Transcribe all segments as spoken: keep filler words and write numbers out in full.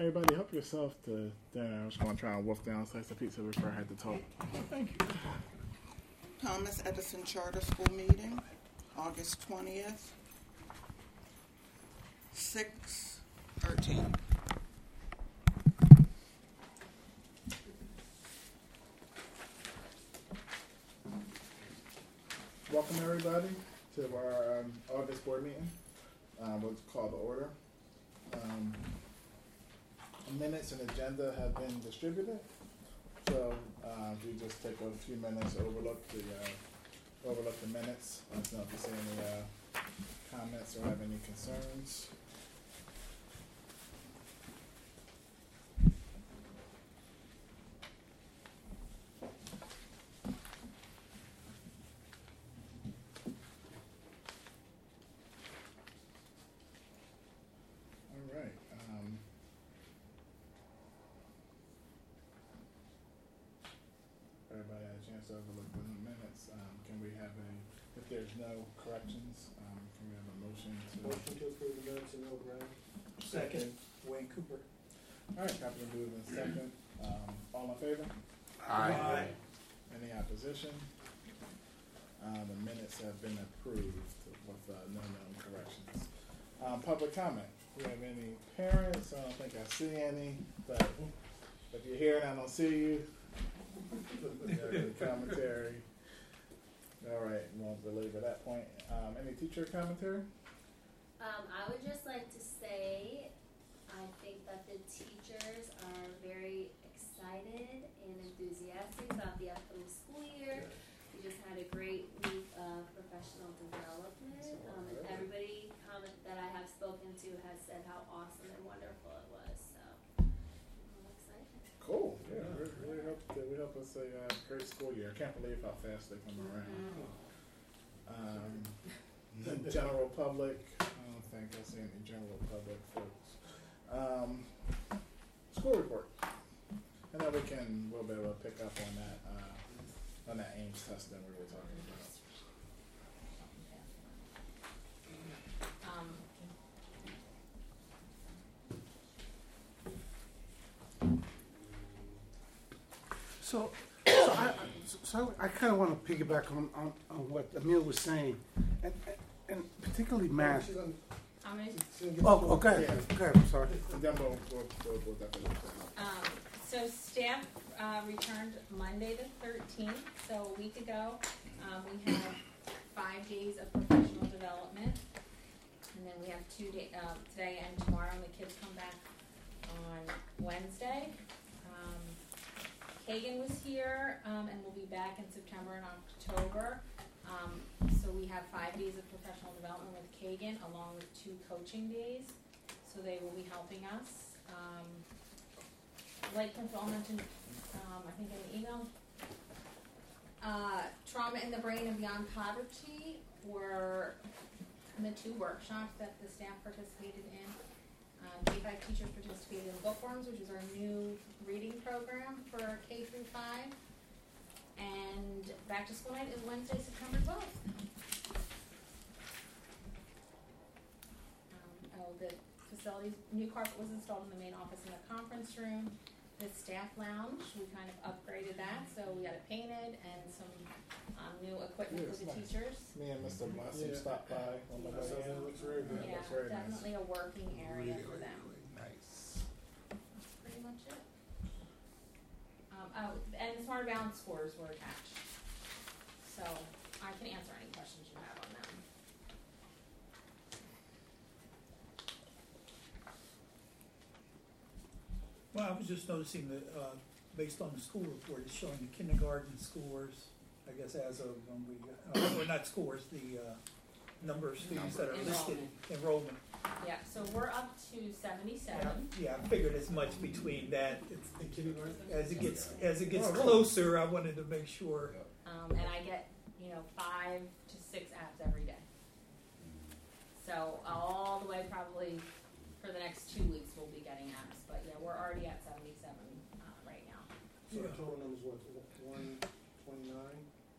Everybody, help yourself to dinner. I was going to try and wolf down a slice of pizza before I had to talk. Thank you. Thomas Edison Charter School meeting, August twentieth, six thirteen. Welcome, everybody, to our um, August board meeting. Um, we'll call the order. Um, minutes and agenda have been distributed, so uh, we just take a few minutes to overlook the uh, overlook the minutes. Let us know if you see any uh, comments or have any concerns. Everybody had a chance to overlook the minutes. Um, can we have a, if there's no corrections, um, can we have a motion to? Motion to approve the minutes in Earl Brown. Second, Wayne Cooper. All right, properly moved in second. Um, all in favor? Aye. Aye. Any opposition? Uh, the minutes have been approved with uh, no known corrections. Um, public comment. Do we have any parents? I don't think I see any, but if you're here and I don't see you, commentary. All right, won't belabor that point. Um, any teacher commentary? Um, I would just like to say, I think that the teachers are very excited and enthusiastic about the upcoming school year. We just had a great week of professional development, um, and everybody comment that I have spoken to has said how awesome and wonderful it was. So I'm excited. Cool. Yeah, we really hope that we hope it's a uh, great school year. I can't believe how fast they come around. Um, the general public, I don't think I see any general public folks. Um, school report. And then we can, we'll be able to pick up on that, uh, on that Ames testing we were talking about. Um, So, so I, so I kind of want to piggyback on, on, on what Emil was saying, and, and particularly math. I'm gonna, Oh, oh, go ahead. Go ahead. I'm sorry. And then we'll, we'll, we'll, we'll definitely look at that. um, so staff uh, returned Monday the thirteenth, so a week ago. Um, we had five days of professional development, and then we have two days, uh, today and tomorrow, and the kids come back on Wednesday. Um, Kagan was here, um, and we'll be back in September and October. Um, so we have five days of professional development with Kagan, along with two coaching days. So they will be helping us. Um, like Principal mentioned, um, I think in the email, uh, Trauma in the Brain and Beyond Poverty were the two workshops that the staff participated in. K five teachers participated in Bookworms, which is our new reading program for K through five. And back to school night is Wednesday, September twelfth. Um, oh, the facilities, new carpet was installed in the main office and the conference room. The staff lounge, we kind of upgraded that, so we got it painted and some um, new equipment Yeah, for the nice. teachers. Me and Mister Blossom Yeah. stopped by on the way That in. looks very good. Yeah, Looks very definitely nice. a working area Really, for them. really nice. That's pretty much it. Um, oh, and the Smart Balance scores were attached. So I can answer any questions you have on them. Well, I was just noticing that, uh, based on the school report, it's showing the kindergarten scores, I guess as of when we, uh, or not scores, the, uh, number of students that are listed, enrollment. Yeah, so we're up to seventy-seven. Yeah, I figured as much between that, it's, The kindergarten? as it gets, as it gets Oh, really? closer, I wanted to make sure. Um, and I get, you know, five to six apps every day. So all the way probably for the next two weeks we'll be getting apps. But yeah, we're already at seventy-seven uh, right now. So the total number is what, one twenty-nine?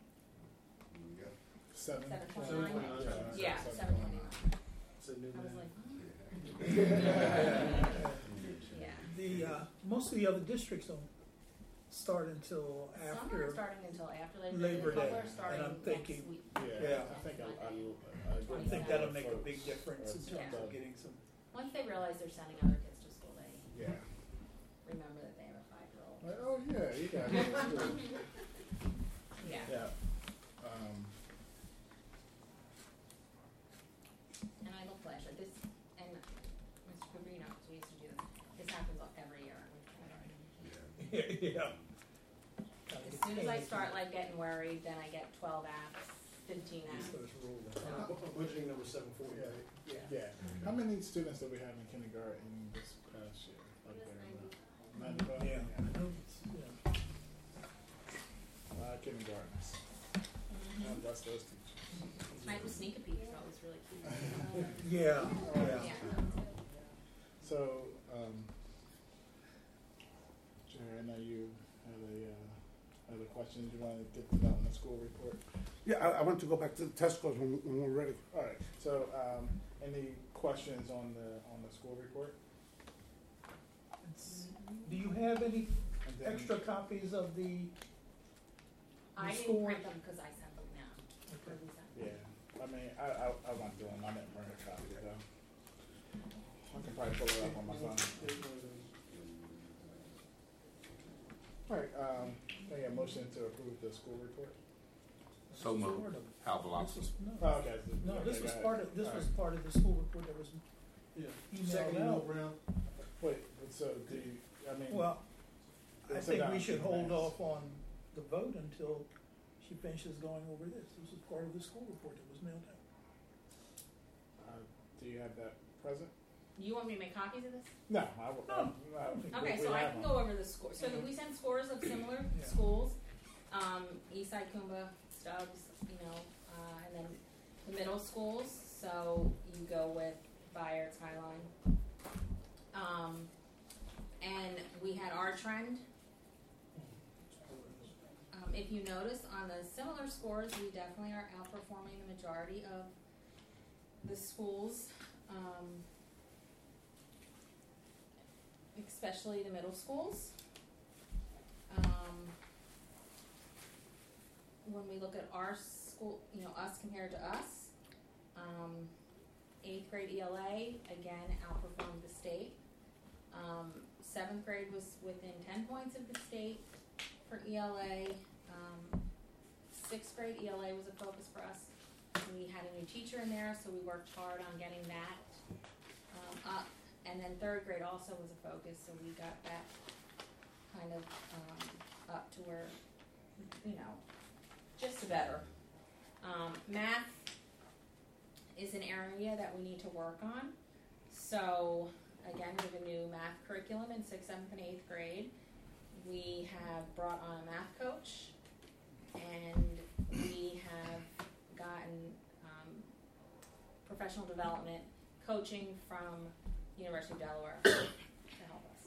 Seven. Seven twenty- twenty-nine? Yeah, Yeah, seven seven twenty-nine. It's a new I was man. like, oh. Yeah. The of the other districts don't start until Some aren't after. starting until after Labor, Labor Day. A couple Day, are starting and I'm next thinking- week. Yeah, Yeah. I think I, I, I, I think that'll make a big difference in terms Yeah. of getting some. Once they realize they're sending other kids to school, they Yeah. remember that they have a five-year-old. Like, oh yeah, you got it. That's good. Yeah. Yeah. Um, And I will flash it. This, and Mister Cabrino, because we used to do this, this happens every year. Yeah. As soon as I start like getting worried, then I get twelve apps, fifteen It apps. starts rolling. So- Budgeting number seven forty. yeah. Yeah. How many students did we have in kindergarten this past year? Like It was there, ninety-five. ninety-five? Yeah. Yeah. A lot of kindergartners. God bless those teachers. Tonight was sneak a peek, so it was really cute. Yeah, yeah. Yeah. So, um, Jerry, I know you had a, uh, had a question. You want to get to that on the school report? Yeah, I, I want to go back to the test scores when, when we're ready. All right. So, um, any questions on the on the school report? It's- Do you have any And then- extra copies of the? I The didn't score- print them because I sent them now. What did we send? Yeah. I mean, I I, I went through them. I didn't bring a copy though. I can probably pull it up on my phone. All right. Um, can I get a motion to approve the school report? So moved. Hal This Velocity. was, no, Oh, okay. no, Okay, this go was ahead. part of, this All was right. part of the school report that was Yeah. emailed Second email out. round. Wait. So do you, I mean? Well, I It's think about we should two hold minutes. off on the vote until she finishes going over this. This is part of the school report that was mailed out. Uh, do you have that present? You want me to make copies of this? No, I will. No. no. Okay, we, so we I have can them. go over the score. So we send scores of similar Yeah. schools. Um, Eastside, Coomba, Stubbs, you know, uh, and then the middle schools. So you go with Bayer, Skyline. Um, and we had our trend. Um, if you notice on the similar scores, we definitely are outperforming the majority of the schools, um, especially the middle schools. Um, when we look at our school, you know, us compared to us, um, eighth grade E L A, again, outperformed the state. Um, seventh grade was within ten points of the state for E L A. Um, sixth grade E L A was a focus for us. We had a new teacher in there, so we worked hard on getting that um, up. And then third grade also was a focus, so we got that kind of um, up to where, you know, just better. Um, math is an area that we need to work on. So again, we have a new math curriculum in sixth, seventh, and eighth grade. We have brought on a math coach, and we have gotten um, professional development coaching from University of Delaware to help us.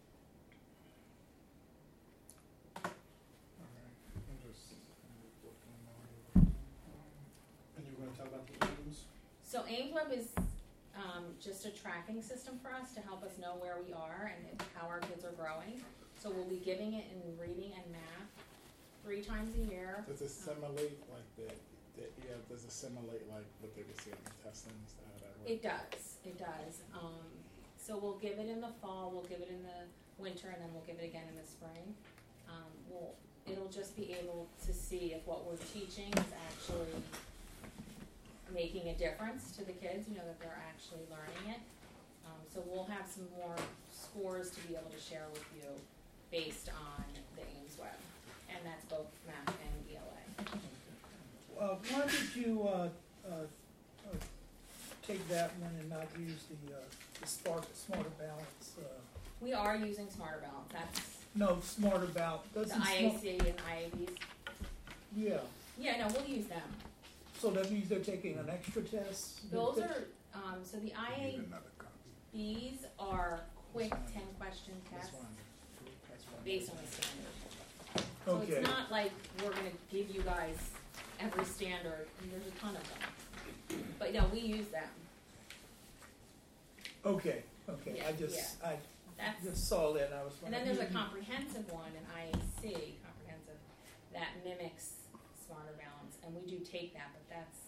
All right. I'm just uh, looking on. And you were gonna talk about the items? So AimsWeb is um, just a tracking system for us to help us know where we are and how our kids are growing. So we'll be giving it in reading and math three times a year. Does it simulate like the, the yeah? Does it simulate like what they would see on the testing? Is that how that works? It does, it does. Um, so we'll give it in the fall, we'll give it in the winter, and then we'll give it again in the spring. Um, we'll, it'll just be able to see if what we're teaching is actually making a difference to the kids, you know, that they're actually learning it. Um, so we'll have some more scores to be able to share with you based on the AimsWeb, and that's both math and E L A. Uh, why did you, uh, uh, uh, take that one and not use the, uh, the Spark, Smarter Balance, uh, We are using Smarter Balance, that's no, Smarter Balance, the doesn't I Smart- A C and I A Bs. Yeah, Yeah, no, we'll use them. so that means they're taking an extra test? Those are, um, so the I Need A another copy. Bs are quick ten question That's tests one. That's one. based on the standard. So Okay, it's not like we're gonna give you guys every standard, and there's a ton of them. But no, we use them. okay, okay, I Yeah, just, I, That's, just saw that and I was and then wondering. there's a comprehensive one, an I A C, comprehensive, that mimics Smarter Balance, and we do take that, but that's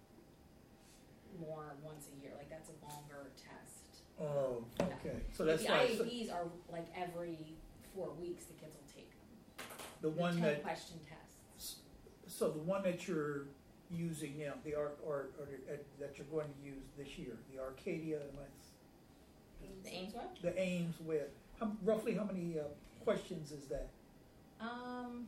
more once a year, like that's a longer test. Oh, okay, so But that's the why, I A so Bs are like every four weeks the kids will take them. the one ten that, question tests. so the one that you're using now, the Ar, or, or uh, that you're going to use this year, the Arcadia, am I- The Ames Web? the Ames Web, how, roughly how many, uh, questions is that? Um,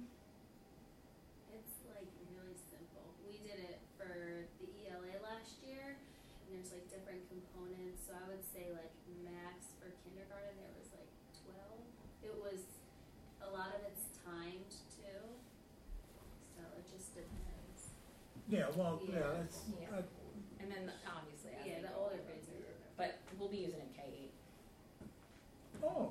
It's like really simple. We did it for the E L A last year, and there's like different components. So I would say like max for kindergarten there was like twelve. It was a lot of it's timed too, so it just depends. Yeah, well, yeah, Yeah. that's, Yeah. uh, and then the- obviously, as Yeah, they the go older older, grades are. but we'll be using it in K eight. oh,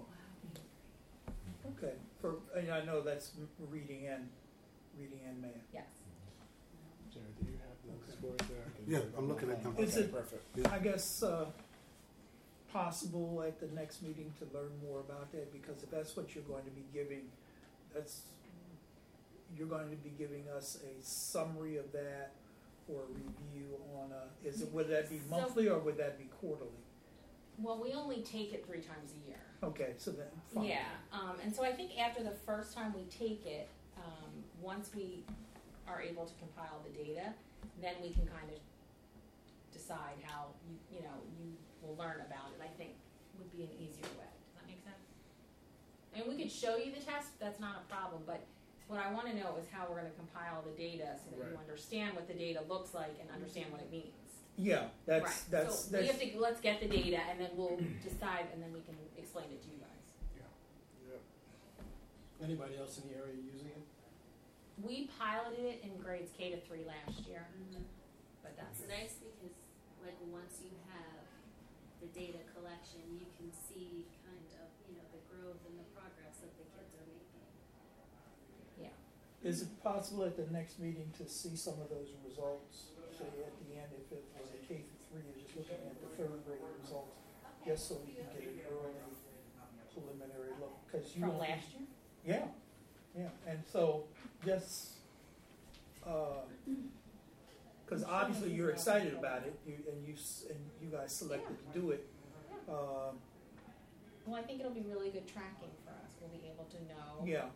okay, for, and I know that's m- reading and, reading and math. Yes. Jerry, do you have the Okay. scores there? I can Yeah, do it I'm on my looking at phone. them. Is Okay, it- perfect. I guess, uh, possible at the next meeting to learn more about that, because if that's what you're going to be giving, that's, you're going to be giving us a summary of that or a review on a, is it, would that be So- monthly or would that be quarterly? Well, we only take it three times a year. Okay, so then, fine. Yeah, um, and so I think after the first time we take it, um, once we are able to compile the data, then we can kind of decide how you, you know, you will learn about it, I think would be an easier way. Does that make sense? I mean, we could show you the test, that's not a problem, but what I wanna know is how we're gonna compile the data so that you Right. understand what the data looks like and understand what it means. Yeah, that's, Right. that's, So we have that's, to, let's get the data and then we'll decide and then we can explain it to you guys. Yep. Anybody else in the area using it? We piloted it in grades K to three last year, but that's, It's nice because like once you have the data collection, you can see kind of, you know, the growth and the progress that the kids are making. yeah. is it possible at the next meeting to see some of those results? Say at the end, if it was a K through three, you're just looking at the third grade results, just so we can get an early preliminary look, cause you. From only- last year? Yeah, yeah, and so, just, uh, cause obviously you're excited about it, you, and you, s- and you guys selected to do it. Um, Well, I think it'll be really good tracking for us. We'll be able to know. yeah,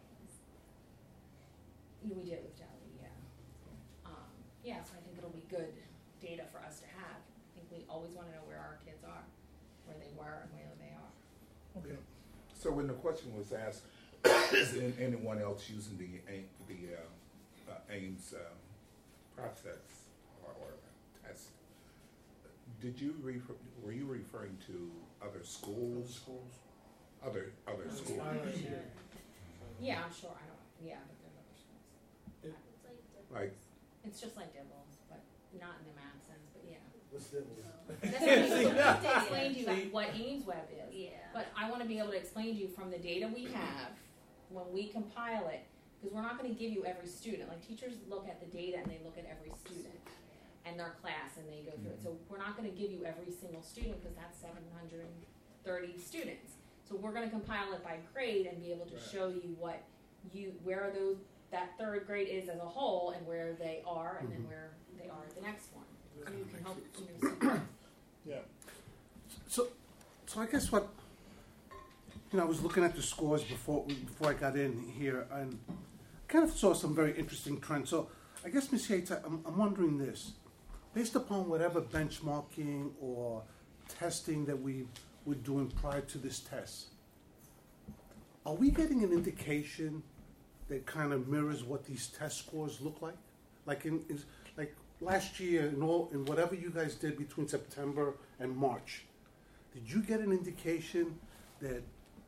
Yeah, we did with Deli, yeah. Um, yeah, so I think it'll be good data for us to have. I think we always wanna know where our kids are, where they were and where they are. okay. So when the question was asked, is there anyone else using the, A- the, uh, uh, Ames, um, process or, or test? Did you refer, were you referring to other schools, Schools. other, other It's schools? highlighted here. Yeah, I'm sure, I don't, yeah, but there's other schools. It's like different. Like, It's just like Dibbles, but not in the math sense, but yeah. What's Dibbles? That's what I mean, so we have to Yeah. explain to you See? what Ames Web is. Yeah. But I wanna be able to explain to you from the data we have, when we compile it, because we're not gonna give you every student, like teachers look at the data and they look at every student and their class and they go through it, so we're not gonna give you every single student, because that's seven hundred and thirty students. So we're gonna compile it by grade and be able to Right. show you what you, where those, that third grade is as a whole and where they are and then Mhm. where they are at the next one. So you can help, you know, see growth. Yeah. So, so I guess what, you know, I was looking at the scores before before I got in here, and kind of saw some very interesting trends. So, I guess, Miz Yates, I'm, I'm wondering this: based upon whatever benchmarking or testing that we were doing prior to this test, are we getting an indication that kind of mirrors what these test scores look like? Like in, is like last year, in all in whatever you guys did between September and March, did you get an indication that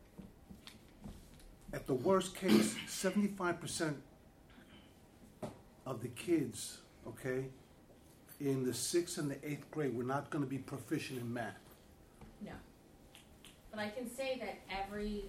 at the worst case, seventy-five percent of the kids, okay, in the sixth and the eighth grade were not going to be proficient in math? No. But I can say that every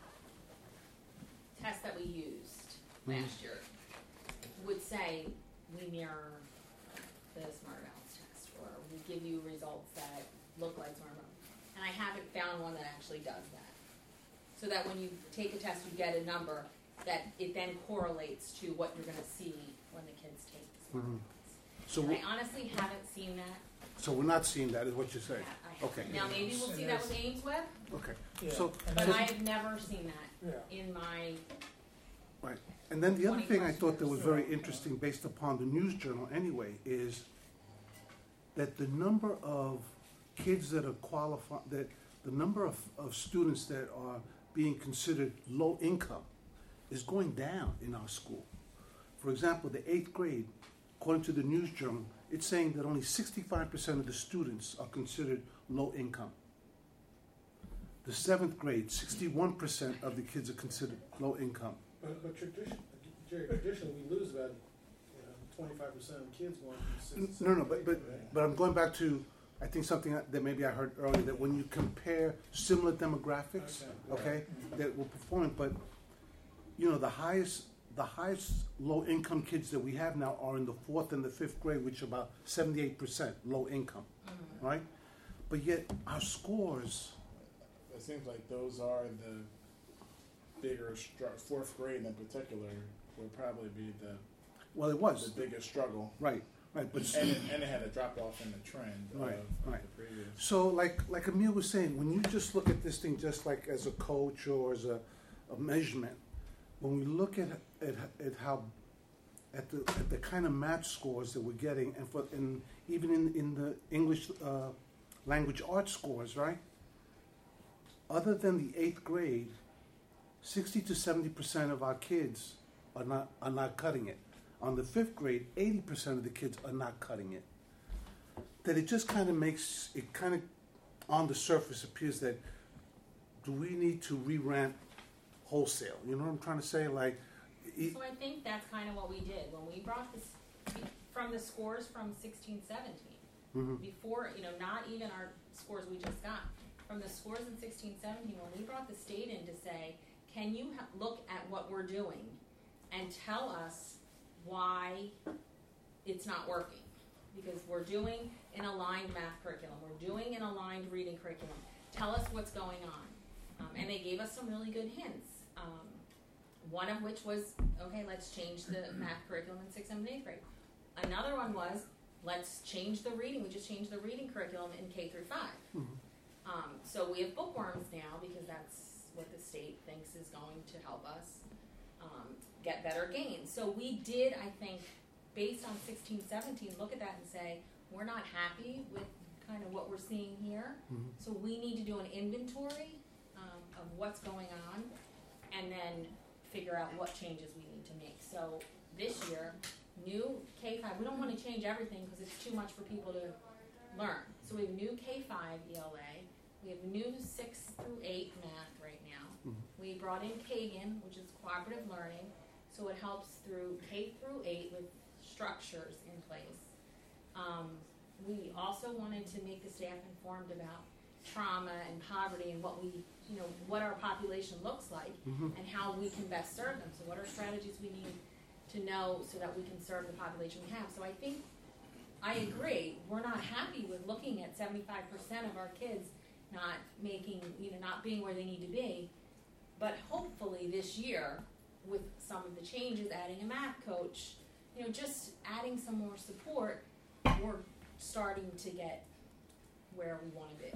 test that we used last year would say we mirror the Smart Balance test, or we give you results that look like Smart Balance. And I haven't found one that actually does that. so that when you take a test, you get a number that it then correlates to what you're going to see when the kids take the SMART Mhm. tests. So, And we- I honestly haven't seen that. so we're not seeing that, is what you're saying? I- Okay. Now maybe we'll see that with Ames Web, Okay. Yeah. So, And but that's- I have never seen that Yeah. in my. right. And then the other twenty thing I plus thought that was years. very interesting, based upon the News Journal anyway, is that the number of kids that are qualified, that the number of, of students that are being considered low income is going down in our school. For example, the eighth grade, according to the News Journal, it's saying that only sixty-five percent of the students are considered low income. The seventh grade, sixty-one percent of the kids are considered low income. But, but tradition, Jerry, traditionally, we lose about, you know, twenty-five percent of kids going from sixth to No, no, seventh but, grade, but, right? but I'm going back to, I think something that maybe I heard earlier, that when you compare similar demographics, Okay. okay, that will perform, but, you know, the highest, the highest low-income kids that we have now are in the fourth and the fifth grade, which are about seventy-eight percent low income, right? But yet, our scores, It seems like those are the bigger, str- fourth grade in particular would probably be the, well, it the was, biggest struggle. right, right, but. And it, and it had a drop off in the trend of, Right, of right. the previous. So, like like Emil was saying, when you just look at this thing just like as a coach or as a, a measurement, when we look at, at at how at the at the kind of math scores that we're getting, and for and even in in the English uh, language arts scores, right? Other than the eighth grade, sixty to seventy percent of our kids are not are not cutting it. On the fifth grade, eighty percent of the kids are not cutting it. That it just kind of makes it kind of on the surface appears that do we need to re-rent wholesale? You know what I'm trying to say? Like, e- So I think that's kind of what we did when we brought this from the scores from sixteen, seventeen. Mhm. Before, you know, not even our scores we just got. From the scores in sixteen, seventeen, when we brought the state in to say, can you ha- look at what we're doing and tell us why it's not working? Because we're doing an aligned math curriculum, we're doing an aligned reading curriculum. Tell us what's going on. Um, and they gave us some really good hints. Um, one of which was, okay, let's change the math curriculum in sixth, seventh, and eighth grade. Another one was, let's change the reading. We just changed the reading curriculum in K through five. Mhm. Um, so we have bookworms now because that's what the state thinks is going to help us um, get better gains. So we did, I think, based on sixteen, seventeen, look at that and say, we're not happy with kind of what we're seeing here. Mhm. So we need to do an inventory um, of what's going on and then figure out what changes we need to make. So this year, new K five, we don't want to change everything because it's too much for people to learn. So we have new K five E L A, we have new six through eight math right now. Mhm. We brought in Kagan, which is cooperative learning, so it helps through K through eight with structures in place. Um, we also wanted to make the staff informed about trauma and poverty and what we, you know, what our population looks like Mhm. and how we can best serve them. So what are strategies we need to know so that we can serve the population we have? So I think, I agree, we're not happy with looking at seventy-five percent of our kids not making, you know, not being where they need to be. But hopefully this year, with some of the changes, adding a math coach, you know, just adding some more support, we're starting to get where we want to be.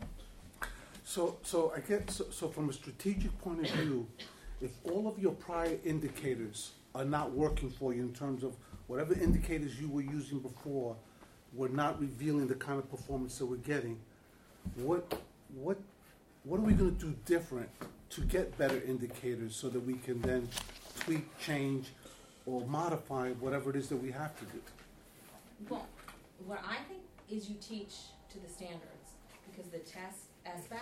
So, so I get so, so from a strategic point of view, if all of your prior indicators are not working for you in terms of whatever indicators you were using before were not revealing the kind of performance that we're getting, what what what are we going to do different to get better indicators so that we can then tweak, change, or modify whatever it is that we have to do? Well, what I think is you teach to the standards because the test S B A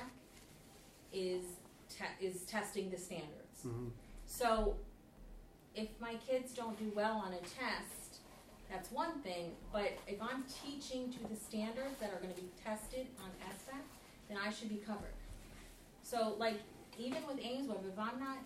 C is te- is testing the standards. Mm-hmm. So if my kids don't do well on a test, that's one thing, but if I'm teaching to the standards that are going to be tested on S B A C, then I should be covered. So like even with Ames Web, if I'm not,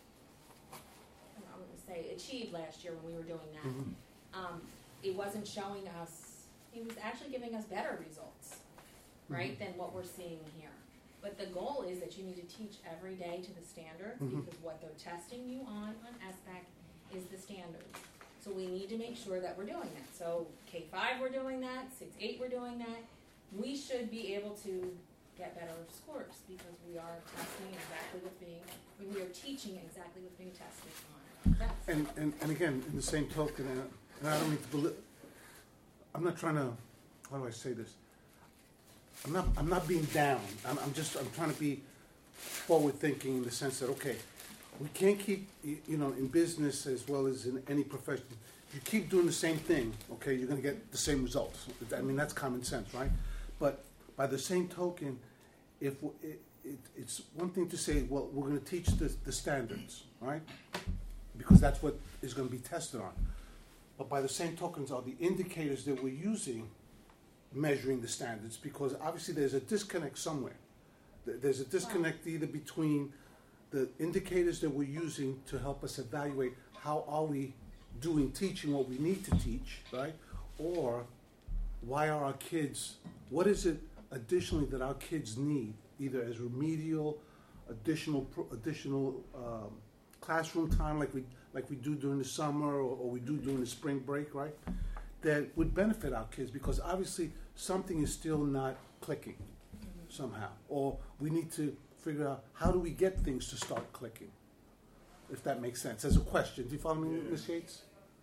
I'm going to say achieved last year when we were doing that, Mhm. um, it wasn't showing us, it was actually giving us better results, right, than what we're seeing here. But the goal is that you need to teach every day to the standards, Mhm. because what they're testing you on on S B A C is the standards. So we need to make sure that we're doing that. So K five we're doing that, six eight we're doing that. We should be able to get better scores because we are testing exactly what's being, we are teaching exactly what's being tested on tests. And, and, and again, in the same token, and, and I don't mean to beli- I'm not trying to, how do I say this? I'm not, I'm not being down. I'm, I'm just, I'm trying to be forward thinking in the sense that, okay, we can't keep, you you know, in business as well as in any profession, you keep doing the same thing, okay, you're gonna get the same results. I mean, that's common sense, right? But by the same token, if, w- it, it, it's one thing to say, well, we're gonna teach the, the standards, right? Because that's what is gonna be tested on. But by the same tokens are the indicators that we're using measuring the standards, because obviously there's a disconnect somewhere. Th- There's a disconnect either between the indicators that we're using to help us evaluate how are we doing teaching what we need to teach, right? Or why are our kids, what is it additionally that our kids need, either as remedial, additional, pro- additional um, classroom time like we, like we do during the summer or, or we do during the spring break, right? That would benefit our kids, because obviously something is still not clicking somehow. Or we need to figure out how do we get things to start clicking, if that makes sense. As a question, do you follow me, Yeah. Miz Yates?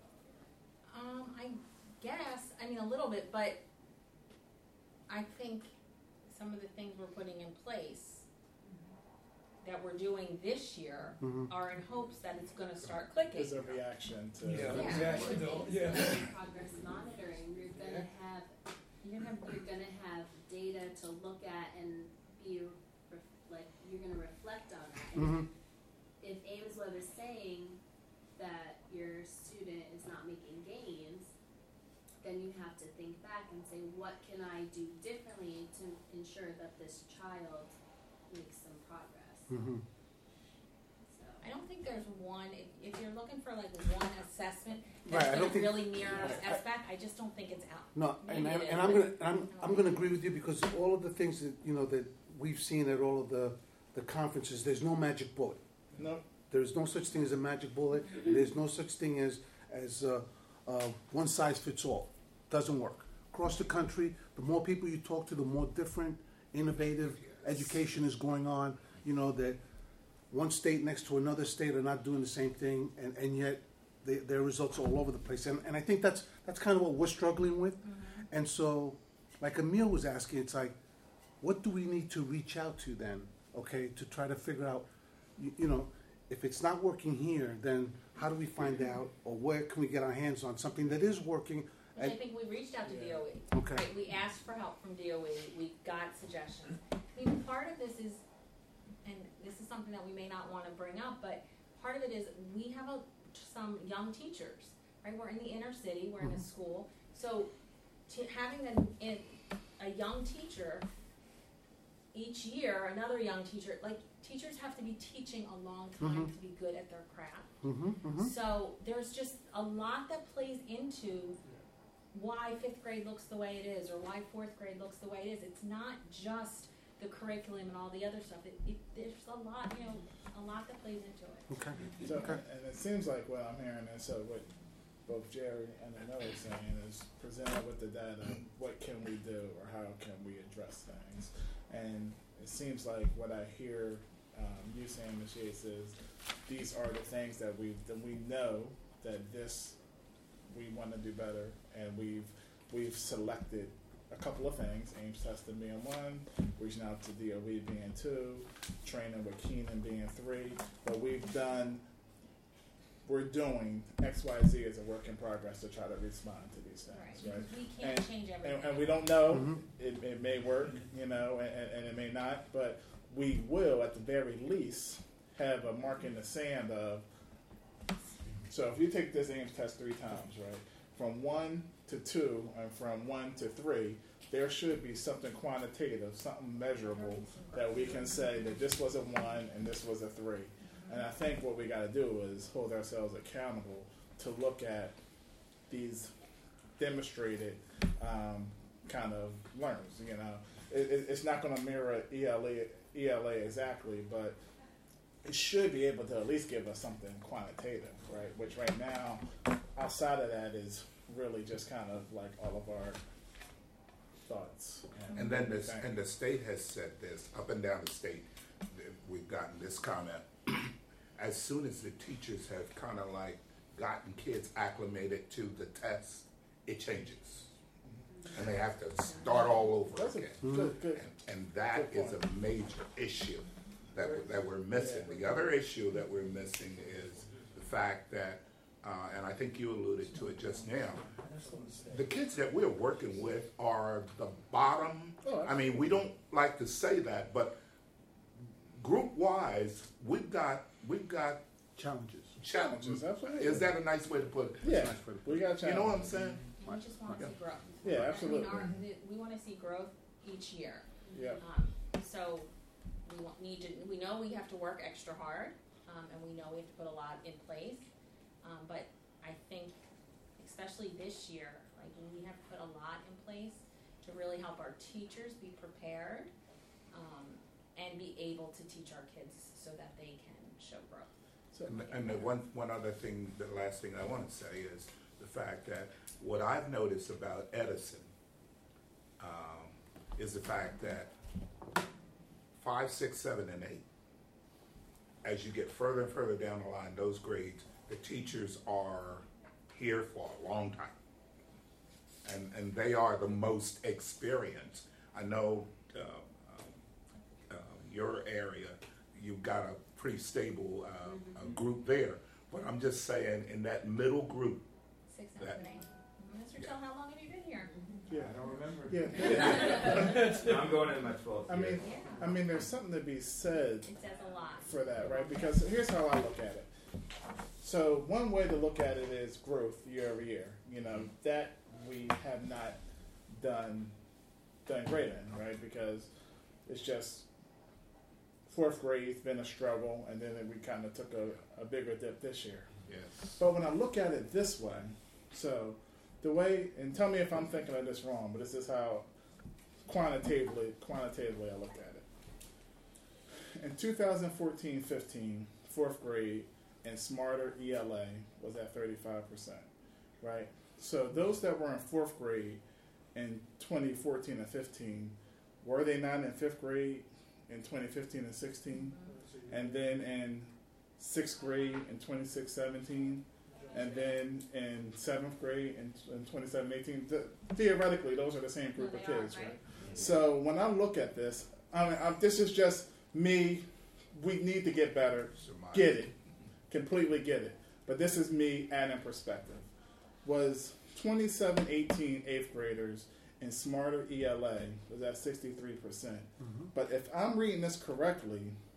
Um, I guess, I mean, a little bit, but I think some of the things we're putting in place that we're doing this year Mhm. are in hopes that it's gonna start clicking. There's a reaction to. Yeah, Yeah. exactly, no, yeah. Progress monitoring, you're gonna have, you're gonna, you're gonna have data to look at and be, ref- like, you're gonna reflect on that. And Mm-hmm. if Ames Web is saying that your student is not making gains, then you have to think back and say, what can I do differently to ensure that this child makes some progress? Mm-hmm. So, I don't think there's one, if, if you're looking for like one assessment Right, that's I gonna don't think- really mirror Right, I- S B A C, I just don't think it's out. No, and, Maybe and, it and is, I'm but gonna, I'm, I don't I'm know. gonna agree with you, because all of the things that, you know, that we've seen at all of the, the conferences, there's no magic bullet. No, There is no such thing as a magic bullet. There's no such thing as, as uh, uh, one size fits all. Doesn't work. Across the country, the more people you talk to, the more different, innovative education is going on. You know, that one state next to another state are not doing the same thing, and, and yet they, their results are all over the place. And, and I think that's, that's kind of what we're struggling with. Mm-hmm. And so, like Emil was asking, it's like, what do we need to reach out to then, okay, to try to figure out, you, you know, if it's not working here, then how do we find out, or where can we get our hands on something that is working? Which I And, think we reached out to Yeah. D O E. okay. Right, we asked for help from D O E, we got suggestions. I mean, part of this is, and this is something that we may not wanna bring up, but part of it is, we have a, some young teachers, right? We're in the inner city, we're in a Mhm. school, so to having a, in, a young teacher, each year, another young teacher, like, teachers have to be teaching a long time Mhm. to be good at their craft. Mm-hmm, mm-hmm. So there's just a lot that plays into why fifth grade looks the way it is, or why fourth grade looks the way it is. It's not just the curriculum and all the other stuff. It, it, there's a lot, you know, a lot that plays into it. Okay. so, Okay. and it seems like what I'm hearing, and so what both Jerry and I know are saying is presented with the data, what can we do or how can we address things? And it seems like what I hear um, you saying, Miz Yates, is these are the things that we that we know that this we want to do better, and we've we've selected a couple of things: Ames testing being one, reaching out to D O E being two, training with Keenan being three. But we've done, we're doing X, Y, Z as a work in progress to try to respond to these things, right? Because we can't And- change everything. And, and we don't know. Mhm. It, it may work, you know, and, and it may not. But we will, at the very least, have a mark in the sand of. So if you take this Ames test three times, right, from one to two and from one to three, there should be something quantitative, something measurable that we can say that this was a one and this was a three. And I think what we got to do is hold ourselves accountable to look at these demonstrated um, kind of learns. You know, it, it, it's not going to mirror E L E E L A exactly, but it should be able to at least give us something quantitative, right? Which right now, outside of that, is really just kind of like all of our thoughts. And then this, and the state has said this, up and down the state, we've gotten this comment. As soon as the teachers have kind of like gotten kids acclimated to the test, it changes. And they have to start all over That's a again. good, good. And, and that Good is a point. major issue that, we're- that we're missing. The other issue that we're missing is the fact that, uh, and I think you alluded to it just now, the kids that we're working with are the bottom. Oh, I mean, we don't like to say that, but group-wise, we've got, we've got Challenges. challenges. Absolutely. Is that a nice way to put it? Yeah, we got challenges. You know what I'm saying? We just want to see growth. Yeah, I mean, absolutely. our, the- we want to see growth each year. Yeah. Um, so we want, need to, we know we have to work extra hard, um, and we know we have to put a lot in place. Um, but I think, especially this year, like we have to put a lot in place to really help our teachers be prepared, um, and be able to teach our kids so that they can show growth. So, And, and the one, one other thing, the last thing I want to say is the fact that what I've noticed about Edison um, is the fact that five, six, seven, and eight, as you get further and further down the line, those grades, the teachers are here for a long time. And, and they are the most experienced. I know uh, uh, uh, your area, you've got a pretty stable uh, uh, group there. But I'm just saying, in that middle group, Six, That- seven, eight. Mister Tell, how long have you been here? yeah. I don't remember. Yeah. I'm going into my twelfth I year. mean, Yeah. I mean, there's something to be said It says a lot. for that, right? Because here's how I look at it. So one way to look at it is growth year over year. You know, that we have not done done great in, right? Because it's just fourth grade's been a struggle, and then we kind of took a, a bigger dip this year. yes. But when I look at it this way, so the way, and tell me if I'm thinking of this wrong, but this is how quantitatively quantitatively I looked at it. In two thousand fourteen fifteen, fourth grade and Smarter E L A was at thirty-five percent, right? So those that were in fourth grade in twenty fourteen and fifteen, were they not in fifth grade in twenty fifteen and sixteen? And then in sixth grade in twenty-six seventeen, and then in seventh grade in, in twenty-seven eighteen. The, theoretically, those are the same group No, of they are, kids, right? right? So when I look at this, I mean, I'm, this is just me. We need to get better. Surmise. Get it. Completely get it. But this is me adding perspective. Was twenty-seven eighteen eighth graders in Smarter E L A was at sixty-three percent. Mm-hmm. But if I'm reading this correctly,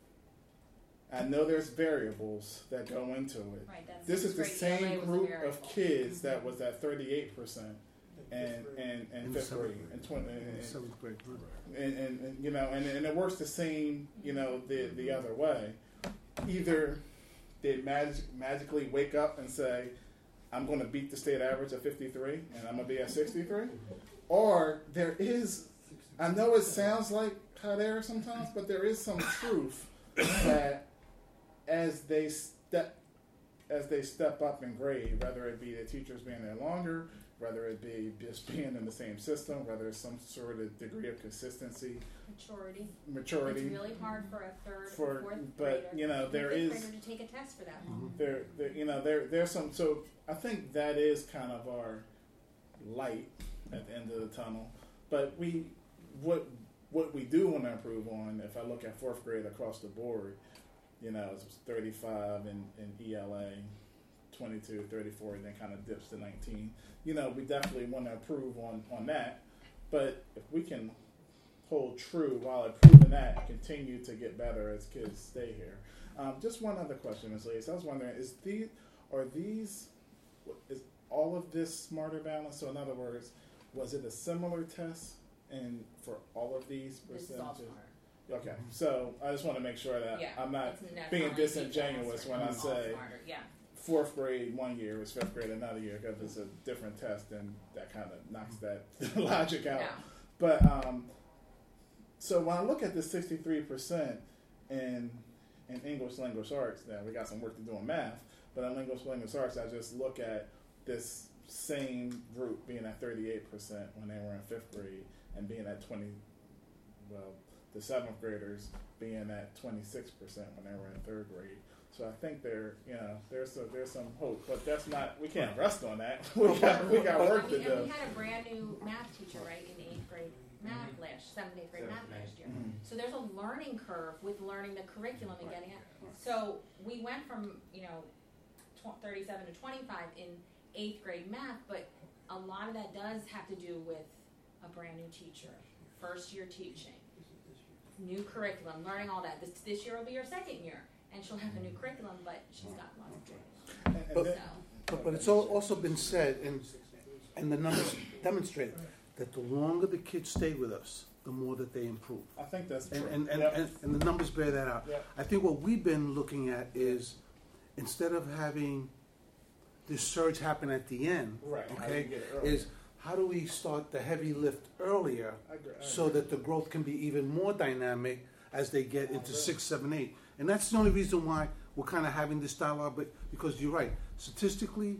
I know there's variables that go into it. Right, that's This is the sixth grade. E L A same was a group variable. of kids that was at thirty-eight percent and and and In fifth seventh grade grade. and twenty In and, seventh grade. Right. and, and, and you know and, and it works the same you know the the other way. Either they mag- magically wake up and say, I'm going to beat the state average of fifty-three and I'm going to be at sixty-three, or there is, I know it sounds like hot air sometimes, but there is some truth that as they step as they step up in grade, whether it be the teachers being there longer, whether it be just being in the same system, whether it's some sort of degree of consistency, Maturity. maturity. It's really hard for a third, For- fourth but, grader. you know, and a there fifth is- grader to take a test for that long. There, there, you know, there, there's some. So I think that is kind of our light at the end of the tunnel. But we, what, what we do want to improve on, if I look at fourth grade across the board, you know, it's thirty-five in, in E L A, twenty-two, thirty-four, and then kind of dips to nineteen. You know, we definitely want to improve on, on that. But if we can hold true while improving that and continue to get better as kids stay here. Um, just one other question, Miz Lees. I was wondering, is these, are these, is all of this Smarter Balance? So in other words, was it a similar test and for all of these This is all percentages? smarter. Okay, so I just want to make sure that Yeah, I'm not it's not being like disingenuous teacher when I answer. It's all say smarter. Yeah. fourth grade one year is fifth grade another year, because it's a different test, and that kind of knocks that logic out. No. But um, so when I look at the sixty-three percent in in English language arts, now we got some work to do in math, but in English language arts, I just look at this same group being at thirty-eight percent when they were in fifth grade and being at twenty, well, the seventh graders being at twenty-six percent when they were in third grade. So I think there, you know, there's a, there's some hope, but that's not, we can't rest on that. we got we got work I to mean, do. and we had a brand new math teacher, right, in eighth grade math last, seventh, eighth grade math last year. Mhm. So there's a learning curve with learning the curriculum and getting it. So we went from, you know, tw- thirty-seven to twenty-five in eighth grade math, but a lot of that does have to do with a brand new teacher, first year teaching, new curriculum, learning all that. This, this year will be your second year, and she'll have a new curriculum, but she's got lots of tools. And, and But- then- So, But, but it's al- also been said, and, and the numbers demonstrate it, that the longer the kids stay with us, the more that they improve. I think that's And, true. and, and, Yep. and, and the numbers bear that out. Yep. I think what we've been looking at is, instead of having this surge happen at the end, Right. How do you okay, get it earlier? is how do we start the heavy lift earlier I agree, I so agree. that the growth can be even more dynamic as they get into six, seven, eight. And that's the only reason why we're kind of having this dialogue, but because you're right, statistically,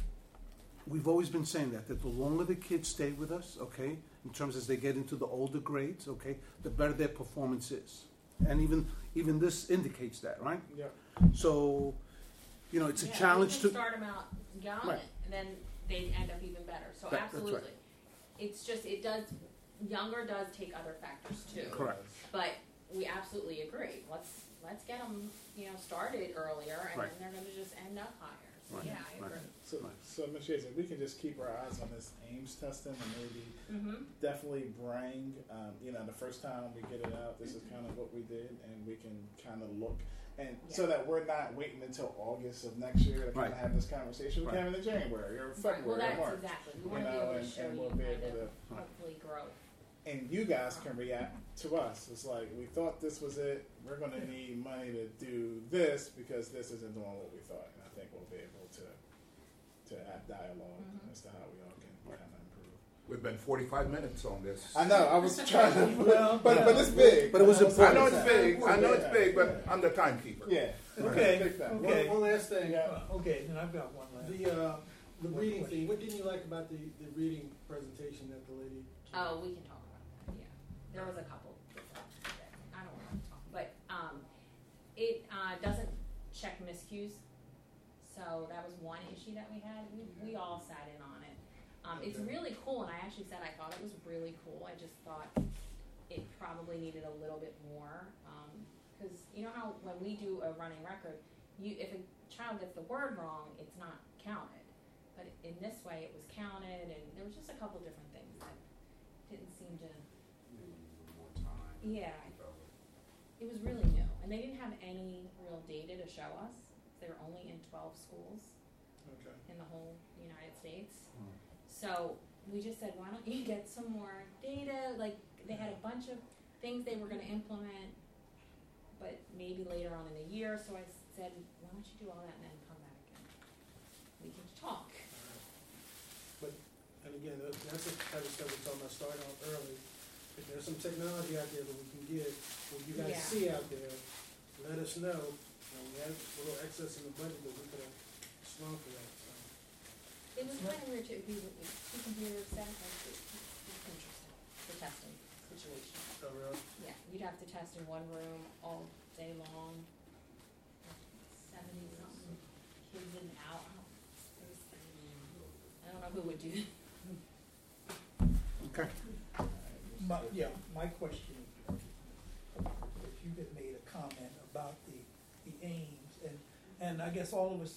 we've always been saying that, that the longer the kids stay with us, okay, in terms as they get into the older grades, okay, the better their performance is. And even even this indicates that, right? Yeah. So, you know, it's a yeah, challenge we to. can start them out young, Right. and then they end up even better. So That- that's right. absolutely, it's just it does younger does take other factors too. Correct. But we absolutely agree. Let's let's get them you know started earlier, and Right. then they're going to just end up higher. So Right. yeah, I Right. agree. So, so Miz Jason, we can just keep our eyes on this Ames testing and maybe Mm-hmm. definitely bring, um, you know, the first time we get it out, this is kind of what we did, and we can kind of look, and so Yeah. that we're not waiting until August of next year to kind Right. of have this conversation. We Right. can have it in January or Right. February Well, or that's March. exactly. We You want to be know, able to and, show and you we'll be kind able of to, hopefully growth. and you guys can react to us. It's like, we thought this was it, we're going to need money to do this because this isn't doing what we thought, and I think we'll be able to to have dialogue Mhm. as to how we all can kind of improve. We've been forty-five minutes on this. I know, I was trying to, Well, but, but it's big. But it was I was- I know important. it's big, I know it's Yeah. big, but I'm the timekeeper. Yeah. Okay. Big fan. Okay. One, one last thing. Yeah. Uh, okay, then I've got one last. The, uh, the One reading question. thing, what didn't you like about the, the reading presentation that the lady? Oh, we can talk about that. Yeah, there was a couple. That I don't want to talk, but um, it uh, doesn't check miscues. So that was one issue that we had. We, we all sat in on it. Um, it's Okay. really cool, and I actually said I thought it was really cool. I just thought it probably needed a little bit more. Because you know how when we do a running record, you if a child gets the word wrong, it's not counted. But in this way, it was counted, and there was just a couple different things that didn't seem to. Yeah, it was really new, and they didn't have any real data to show us. They were only in twelve schools Okay. in the whole United States. Hmm. So we just said, why don't you get some more data? Like they had a bunch of things they were going to implement, but maybe later on in the year. So I said, why don't you do all that and then come back and we can talk. But, and again, that- that's the type of stuff we're talking about, starting off early. If there's some technology out there that we can get, what you guys Yeah. see out there, let us know. You know, we have a little excess in the budget that we could have slung for that, so. It was kind of weird to be with two computers set up. It was interesting, the testing situation. Oh, really? Yeah, you'd have to test in one room all day long. Seventy something kids in and out. I don't, it was, I don't know who would do that. Okay. My, yeah, my question, if you had made a comment about the, the aims, and, and I guess all of us,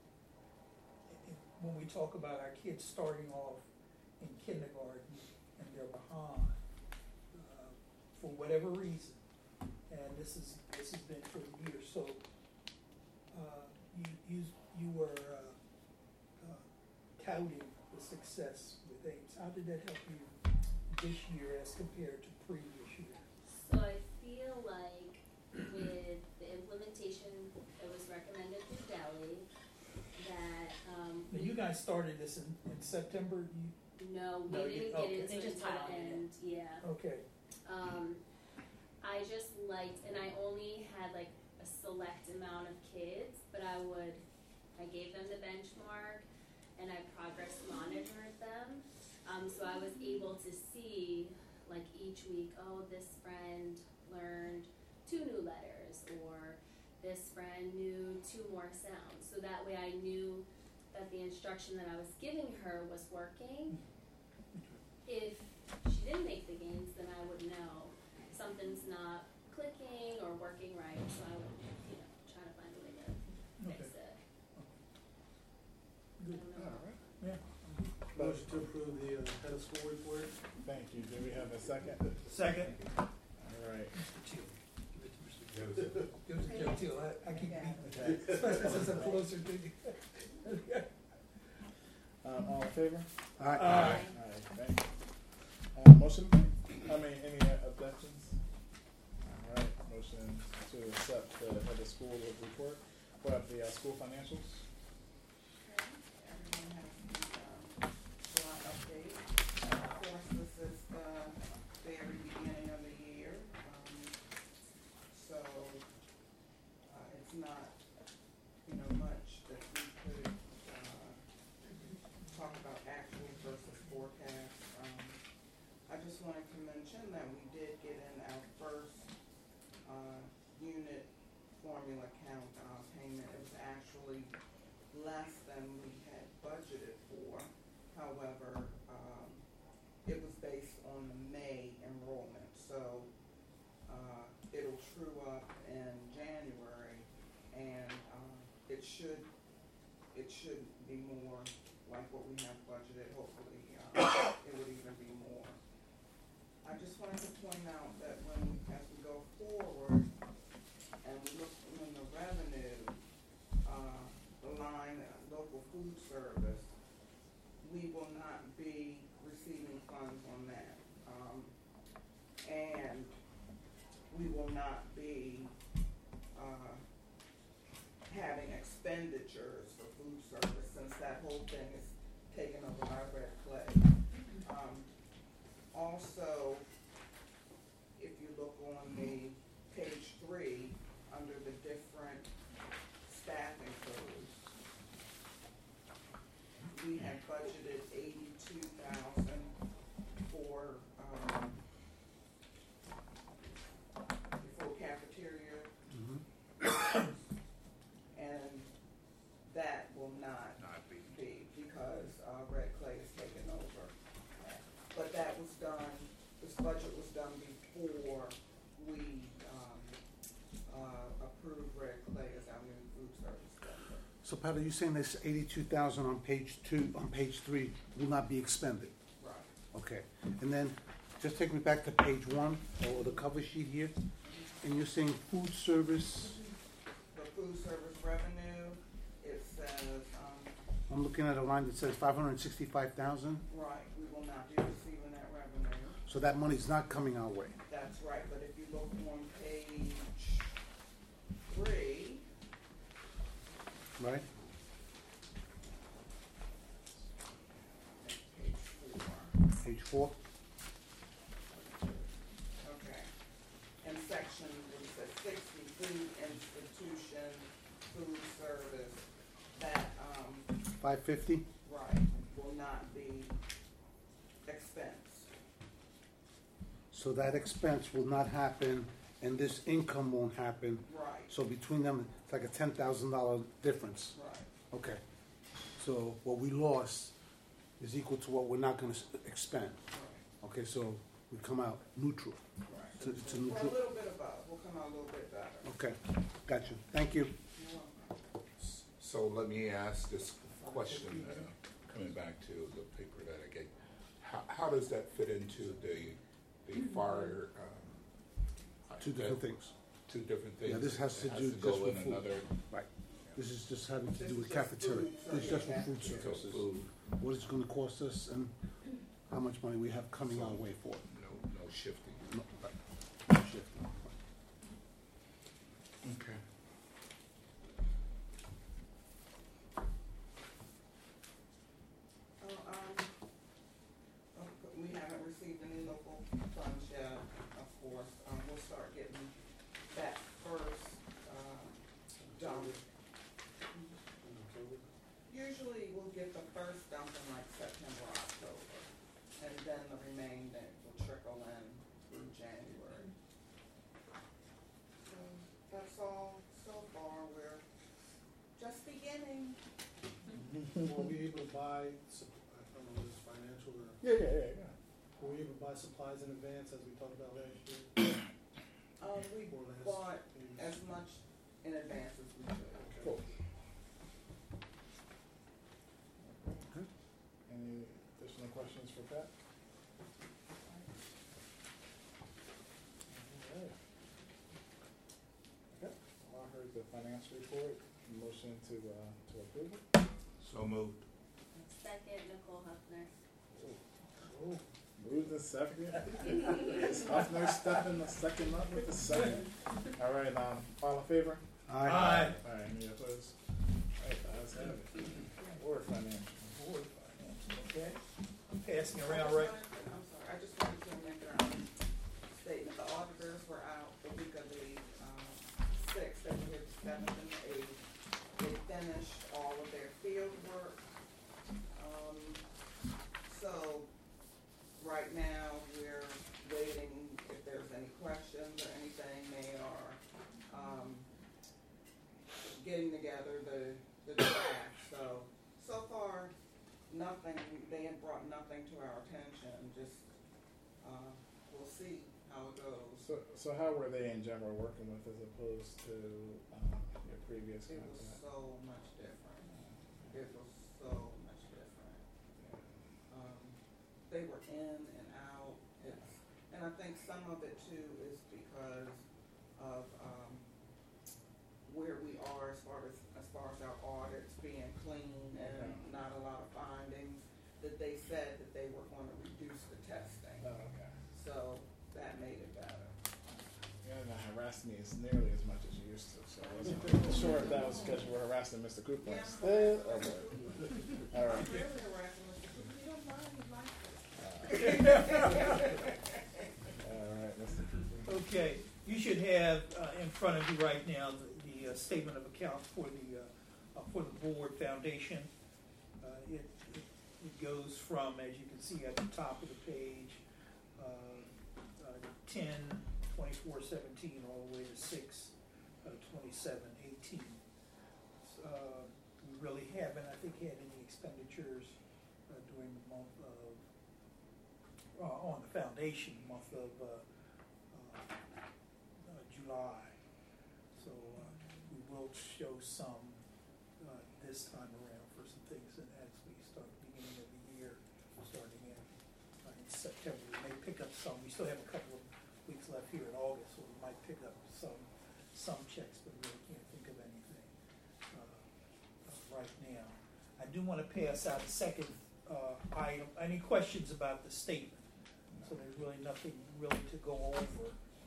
when we talk about our kids starting off in kindergarten and they're behind, uh, for whatever reason, and this is, this has been for years, so, uh, you, you, you were, uh, uh, touting the success with Ames. How did that help you this year as compared to previous years? So I feel like with the implementation that was recommended through Delhi, that, um. Now, you guys started this in, in September, you, No, we No, you- didn't okay. get into They it just until the piloted it. end, yeah. okay, Um, I just liked, and I only had like a select amount of kids, but I would, I gave them the benchmark and I progress monitored them. Um, so I was able to see like each week, oh, this friend learned two new letters, or this friend knew two more sounds. So that way I knew that the instruction that I was giving her was working. If she didn't make the gains, then I would know something's not clicking or working right, so I would, you know, try to find a way to fix Okay. it. I Good. don't know. All right. Yeah. Motion to approve the uh, head of school report. Thank you. Do we have a second? Second. All right. Mister Teal. Give it to Mister Teal. Give it to Joe Teal. I, I keep beating it, especially since I'm closer to you. Um, all in favor? All right. Aye. All right, thank you. Uh, motion, I mean, any uh, objections? All right, motion to accept the head of school report. What up, the uh, school financials? Everyone has the, um, July update. Of course, this is the very beginning of the year, um, so, uh, it's not, you know, much that we could, uh, talk about actual versus forecast. Um, I just wanted to mention that we did get in our first, uh, unit formula count, uh, payment. It was actually less than we had budgeted for. However, um, it was based on the May enrollment, so, uh, it'll true up in January, and, uh, it should, it should be more like what we have budgeted. Hopefully, uh, it would even be more. I just wanted to point out that when, as we go forward, and we look in the revenue, uh, line, uh, local food service, we will not be receiving funds on that. Um, and we will not be, uh, having expenditures for food service, since that whole thing is taken over by Red Clay. Um, also, if you look on the page three, under the different staffing codes, we had budgeted eighty-two thousand for, um, for cafeteria, Mhm. and that will not Not be. be, because, uh, Red Clay is taking over. But that was done, this budget was done before we, um, uh, approved Red Clay as our new food service vendor. So Pat, are you saying this eighty-two thousand on page two, on page three will not be expended? Right. Okay, and then just take me back to page one, or the cover sheet here, and you're saying food service, The food service revenue, it says, um, I'm looking at a line that says five hundred and sixty-five thousand, right, we will not be receiving that revenue. so that money's not coming our way. That's right, but if you look on page three, Right? page four, Page four? okay. In section, it says sixty, food institution, food service, that, um, Five fifty? right, will not be expense. So that expense will not happen, and this income won't happen. Right, So between them, it's like a ten thousand dollar difference. right, Okay. So what we lost is equal to what we're not gonna s- expend. right, Okay, so we come out neutral. right. It's a- it's a Well, a neutral. little bit above, we'll come out a little bit better. Okay, gotcha. Thank you. You're welcome. So let me ask this question, uh, coming back to the paper that I gave. How, how does that fit into the, the fire, um? Two different things. Two different things? Yeah, this has to It do go just with in food. another- Right. This is just having to This do is with just cafeteria. food This is just for service. food So services. food, What it's gonna cost us and how much money we have coming our way for it. no, no shifting. No, right. No shifting. Okay. Oh, um, of cou- we haven't received any local funds yet, of course. Um, we'll start getting get the first dump in like September, October, and then the remainder will trickle in through January. So that's all so far. We're just beginning. Were we able to buy, sup- I don't know if it's financial or, Yeah, yeah, yeah, yeah. were we able to buy supplies in advance as we talked about last year? Um, we More or less. bought Maybe as much in advance as we could. Cool. Any additional questions for Pat? Alright. Okay, well, I heard the finance report, motion to, uh, to approve it. So moved. Second, Nicole Huffner. Oh, moved and second. Is Huffner stepping the second up with the second? All right, um, all in favor? Aye. All right, any opposed? All right, ayes have it. Board financial. Board financial, okay. I'm passing I around just right. wanted to- I'm sorry, I just wanted to make a um, statement, the auditors were out the week of the, um, sixth, they were here the seventh and the eighth. They finished all of their field work. Um, so, right now, we're waiting if there's any questions or anything, they are, um, getting together the, the draft, so, so far, nothing, they have brought nothing to our attention, just, uh, we'll see how it goes. So, so how were they in general working with as opposed to, um, your previous It was contact? so much different, it was so much different. Um, they were in and out, it's, and I think some of it too is because of, um, where we are as far as, as far as our audits being clean and Okay. not a lot of findings, that they said that they were gonna reduce the testing. Oh, okay. So that made it better. You haven't harassed me as nearly as much as you used to, so I wasn't sure if that was because you were harassing Mister Cooper Yeah, I'm instead, or harassing what? Mister All right. I'm really harassing Mister Cooper, he don't mind, he likes it. All right, Mister Cooper. Okay, you should have uh, in front of you right now the, the uh, statement of accounts for the, uh, uh, for the board foundation. Uh, it, it, it goes from, as you can see at the top of the page, uh, uh, ten, twenty-four, seventeen, all the way to six, uh, twenty-seven, eighteen. Uh, we really haven't, I think, had any expenditures uh, during the month of, uh, on the foundation, month of uh, uh, uh, July. So uh, we will show some uh, this time around for some things, and as we start the beginning of the year, starting in, uh, in September, we may pick up some. We still have a couple of weeks left here in August, so we might pick up some some checks, but we really can't think of anything uh, uh, right now. I do want to pass out a second uh, item. Any questions about the statement? So there's really nothing really to go over,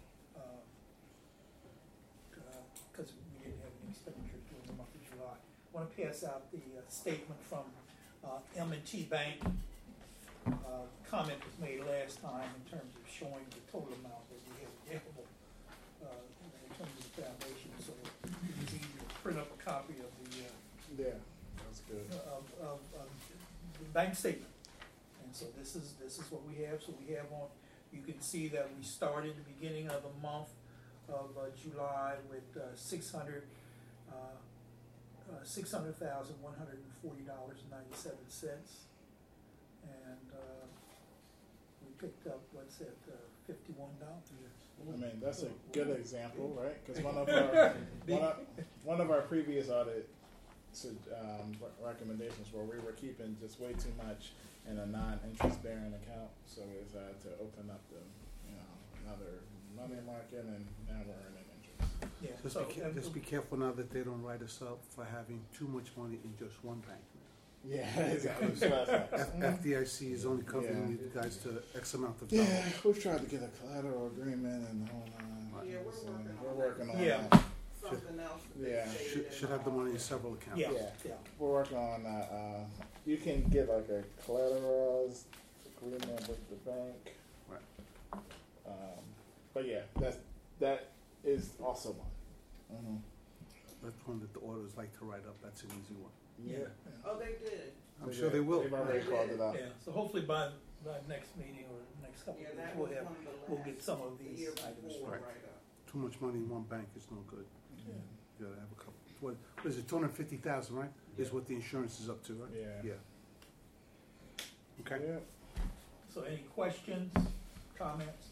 because we didn't have any expenditures during the month of July. I want to pass out the uh, statement from uh, M and T Bank. Uh, comment was made last time in terms of showing the total amount that we have available uh, in terms of the foundation. So it's easy to print up a copy of the uh, Yeah, that's good. of, of, of the bank statement. And so this is, this is what we have. So we have on, you can see that we started the beginning of the month of uh, July with uh, six hundred, uh, uh, six hundred thousand, one hundred and forty dollars and ninety-seven cents. And uh, we picked up, what's that, uh, fifty-one dollars? I mean, that's a good example, right? Because one of our one of, one of our previous audit um, recommendations were we were keeping just way too much in a non-interest bearing account, so we decided to open up the, you know, another money market, and now we're earning interest. Yeah, Just, so, be, ca- uh, just be careful now that they don't write us up for having too much money in just one bank. Yeah, exactly. So that's F- not- FDIC is only covering you guys to X amount of yeah, dollars. we've tried to get a collateral agreement and hold on. Yeah, we're So working on we're that. working on Yeah. that. Something else that they Yeah. stated Should, in should have the our- money in several accounts. yeah, Yeah. yeah. We're working on that. Uh, you can get like a collateralized agreement with the bank. Right. Um, but yeah, that's that is also one. Mm-hmm. that's one that the auditors like to write up. That's an easy one. Yeah. Oh, they did. I'm sure they will. They've already called it out. Yeah, so hopefully by, by next meeting or next couple of Yeah, weeks, that we'll was have, one of the we'll last, get some of the these year items. before, Right. right up. Too much money in one bank is no good. Yeah. You gotta have a couple. What, what is it? Two hundred fifty thousand, right? Is Yeah. what the insurance is up to, right? Yeah. Yeah. Okay. Yeah. So any questions, comments?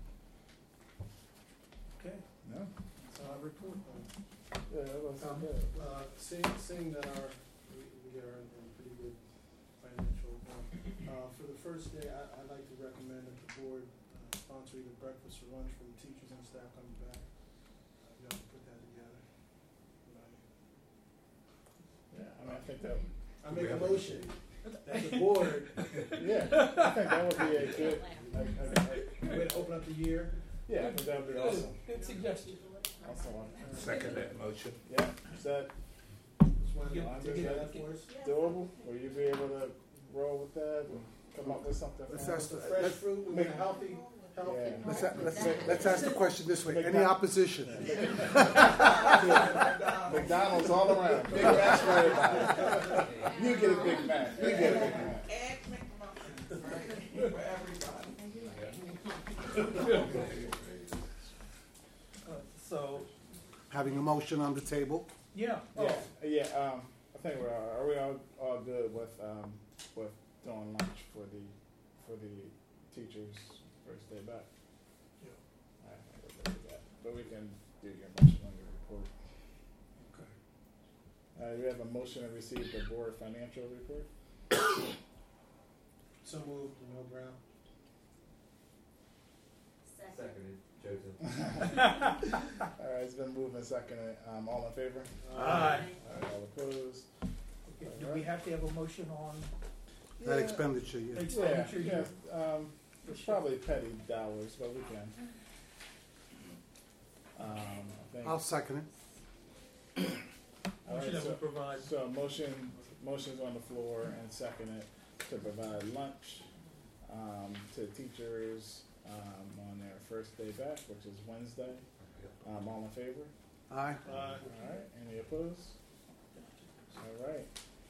Okay, No. that's our report. Yeah, that was Um, good. Uh, seeing, seeing that our, we, we are in in pretty good financial, health, uh, for the first day, I, I'd like to recommend that the board uh, sponsor either breakfast or lunch for the teachers and staff coming back. Uh, you have to put that together. Right. Yeah, I mean, I think that, I make a motion that the board, yeah, I think that would be a good, I, I, I, way to open up the year. yeah, I think that would be awesome. Good suggestion. Awesome one. Second that motion. Yeah, is that Just wanted Yeah, to yeah, get yeah. that for us. doable? Will you be able to roll with that and come up with something? Let's for us? ask The the- fresh let's- fruit, we make a healthy, healthy. Yeah. Let's, a- let's, let's ask the question this way. Any opposition? McDonald's all around. Big Macs for everybody. You get a Big Mac. You get a Big Mac. Egg McMuffins, right, for everybody. Uh, So, Having a motion on the table. yeah, Yeah, oh, yeah. Um, I think we're all, are we all, all good with um, with doing lunch for the for the teachers first day back? Yeah. I think we're good with that. But we can do your motion on your report. okay. Uh, we have a motion to receive the board financial report. So moved, Will Brown. Second. Seconded, Joseph. All right, it's been moved and seconded. Um, all in favor? Aye. All right, all opposed? Okay, do we have to have a motion on That expenditure, yeah. Yeah, expenditure yeah. here? Um, it's probably petty dollars, but we can. Um, I think. I'll second it. All right, Motion that we so- provide. So motion, motion's on the floor and seconded to provide lunch, um, to teachers, um, on their first day back, which is Wednesday. Um, all in favor? Aye. Uh, All right, any opposed? All right.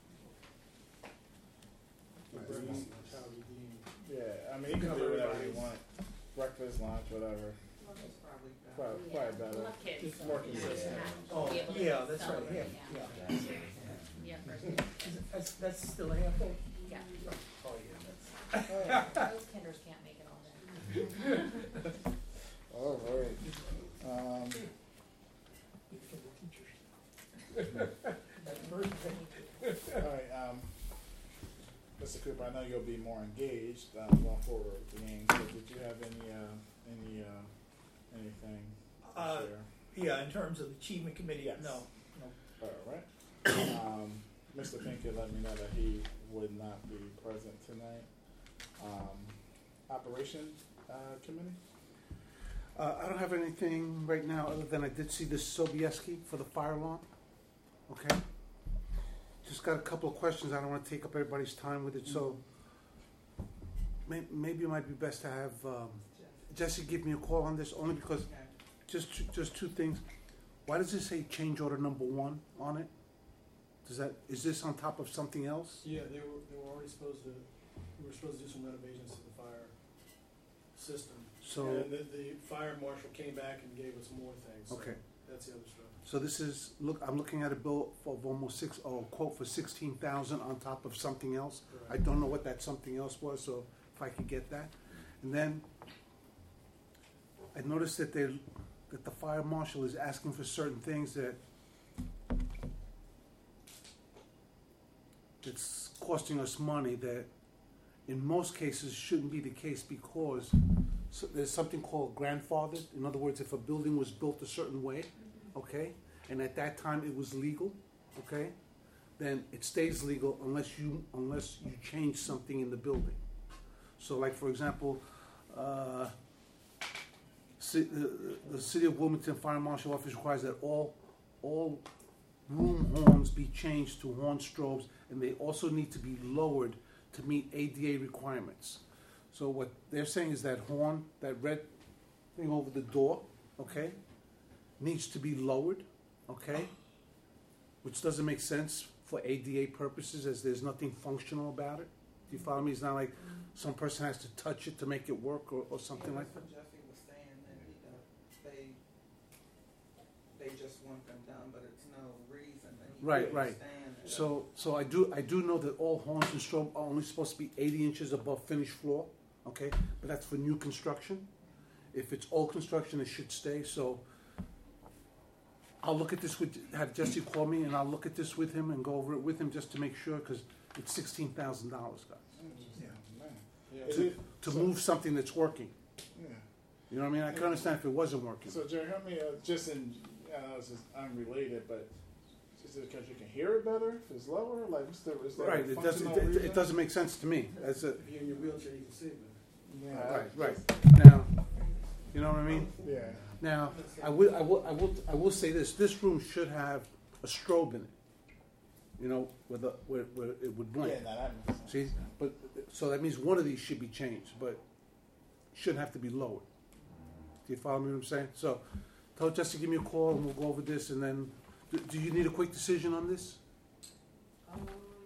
Child redeemed. Yeah, I mean, you can do whatever you want, breakfast, lunch, whatever, Lunch is probably better. probably, probably better. We'll have kids, It's so more we're gonna consistent. Oh, be able to yeah, that's right, celebrate, yeah, yeah. yeah. Yeah, first. Is it- That's, that's still a handful? Yeah. Oh, yeah, that's. Those kinders can't make it all day. All right, um, Good for the teachers. That's first thing. all right, um, Mister Cooper, I know you'll be more engaged, um, going forward with the games, but did you have any, uh, any, uh, anything to Uh, share? Yeah, in terms of the achievement committee, Yes. no, no. All right. Um, Mister Pinkett let me know that he would not be present tonight. Um, Operation, uh, committee? Uh, I don't have anything right now, other than I did see this Sobieski for the fire alarm. Okay? Just got a couple of questions. I don't want to take up everybody's time with it, so may, maybe it might be best to have um, Jesse give me a call on this, only because Okay. just two, just two things. Why does it say change order number one on it? Does that is this on top of something else? Yeah, they were, they were already supposed to, we were supposed to do some renovations to the fire system. So And the, the fire marshal came back and gave us more things. so okay. That's the other stuff. So this is look. I'm looking at a bill for almost six, or a quote for sixteen thousand on top of something else. I Correct. don't know what that something else was, so if I could get that. And then I noticed that they that the fire marshal is asking for certain things that it's costing us money that in most cases shouldn't be the case, because so there's something called grandfathered. In other words, if a building was built a certain way, okay, and at that time it was legal, okay, then it stays legal unless you unless you change something in the building. So, like for example, uh, ci- the, the City of Wilmington Fire Marshal Office requires that all all room horns be changed to horn strobes, and they also need to be lowered to meet A D A requirements. So what they're saying is that horn, that red thing over the door, okay, needs to be lowered, okay, which doesn't make sense for A D A purposes, as there's nothing functional about it. Do you follow me? It's not like some person has to touch it to make it work or, or something Yeah, like that. that's what Jesse was saying, that, uh, they, they just want them done, but it's no reason that he Right, couldn't right. stand it. So, so I do, I do know that all horns and strobe are only supposed to be eighty inches above finished floor, okay? But that's for new construction. If it's old construction, it should stay, so I'll look at this with, have Jesse call me, and I'll look at this with him and go over it with him just to make sure, because it's sixteen thousand dollars, guys, Yeah, man. Yeah. Is to, it- to so- move something that's working. Yeah. You know what I mean? I can understand if it wasn't working. So Jerry, help me, uh, just in, I know this is unrelated, but is it because you can hear it better if it's lower? Like, what's the, is there Right, a it doesn't, functional it, reason? it doesn't make sense to me. As a, If you're in your wheelchair, you can see it. Yeah, right, I- right. Now, you know what I mean? Yeah. Now, I will, I will, I will, I will say this: this room should have a strobe in it. You know, where the where, where it would blink. Yeah, no, that makes sense. See, but so that means one of these should be changed, but shouldn't have to be lowered. Do you follow me? What I'm saying? So, tell Jesse, give me a call, and we'll go over this, and then. Do, do you need a quick decision on this? Um,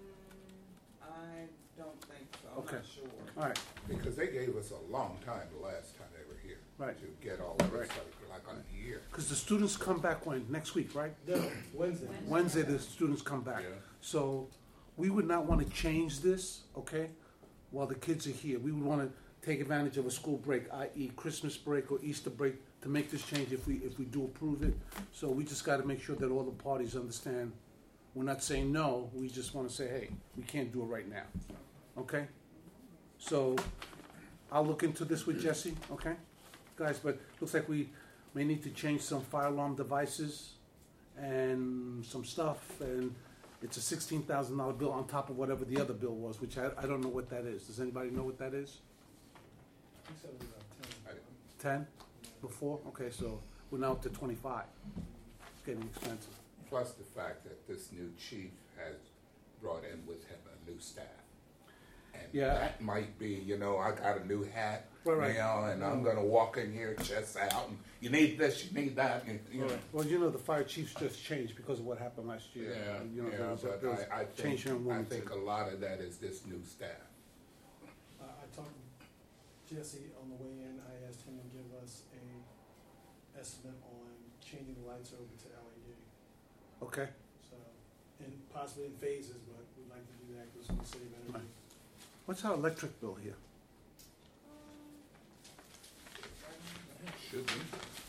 I don't think so, I'm Okay. not sure. All right. Because they gave us a long time the last time they were here. Right. To get all of Right. this, like, like a year. Because the students come back when next week, right? No, Wednesday. Wednesday, the students come back. Yeah. So we would not want to change this, okay, while the kids are here. We would want to take advantage of a school break, that is Christmas break or Easter break, to make this change if we, if we do approve it. So we just got to make sure that all the parties understand. We're not saying no, we just want to say, hey, we can't do it right now, okay? So I'll look into this with Jesse, okay? Guys, but looks like we may need to change some fire alarm devices and some stuff, and it's a sixteen thousand dollar bill on top of whatever the other bill was, which I, I don't know what that is. Does anybody know what that is? He said it was about ten. Ten before? Okay, so we're now up to twenty-five. It's getting expensive. Plus the fact that this new chief has brought in with him a new staff. And Yeah. that might be, you know, I got a new hat Right, right. now, and I'm gonna walk in here, chest out, and you need this, you need that, and, you know. Well, you know, the fire chiefs just changed because of what happened last year. Yeah, You know, there yeah, was a- but there was I, I change think, here in I Wilmington. think a lot of that is this new staff. I, I talked to Jesse on the way in, I asked him to give us a estimate on changing the lights over to L E D. Okay. So, and possibly in phases, but we'd like to do that because we save energy. Right. What's our electric bill here? Should be.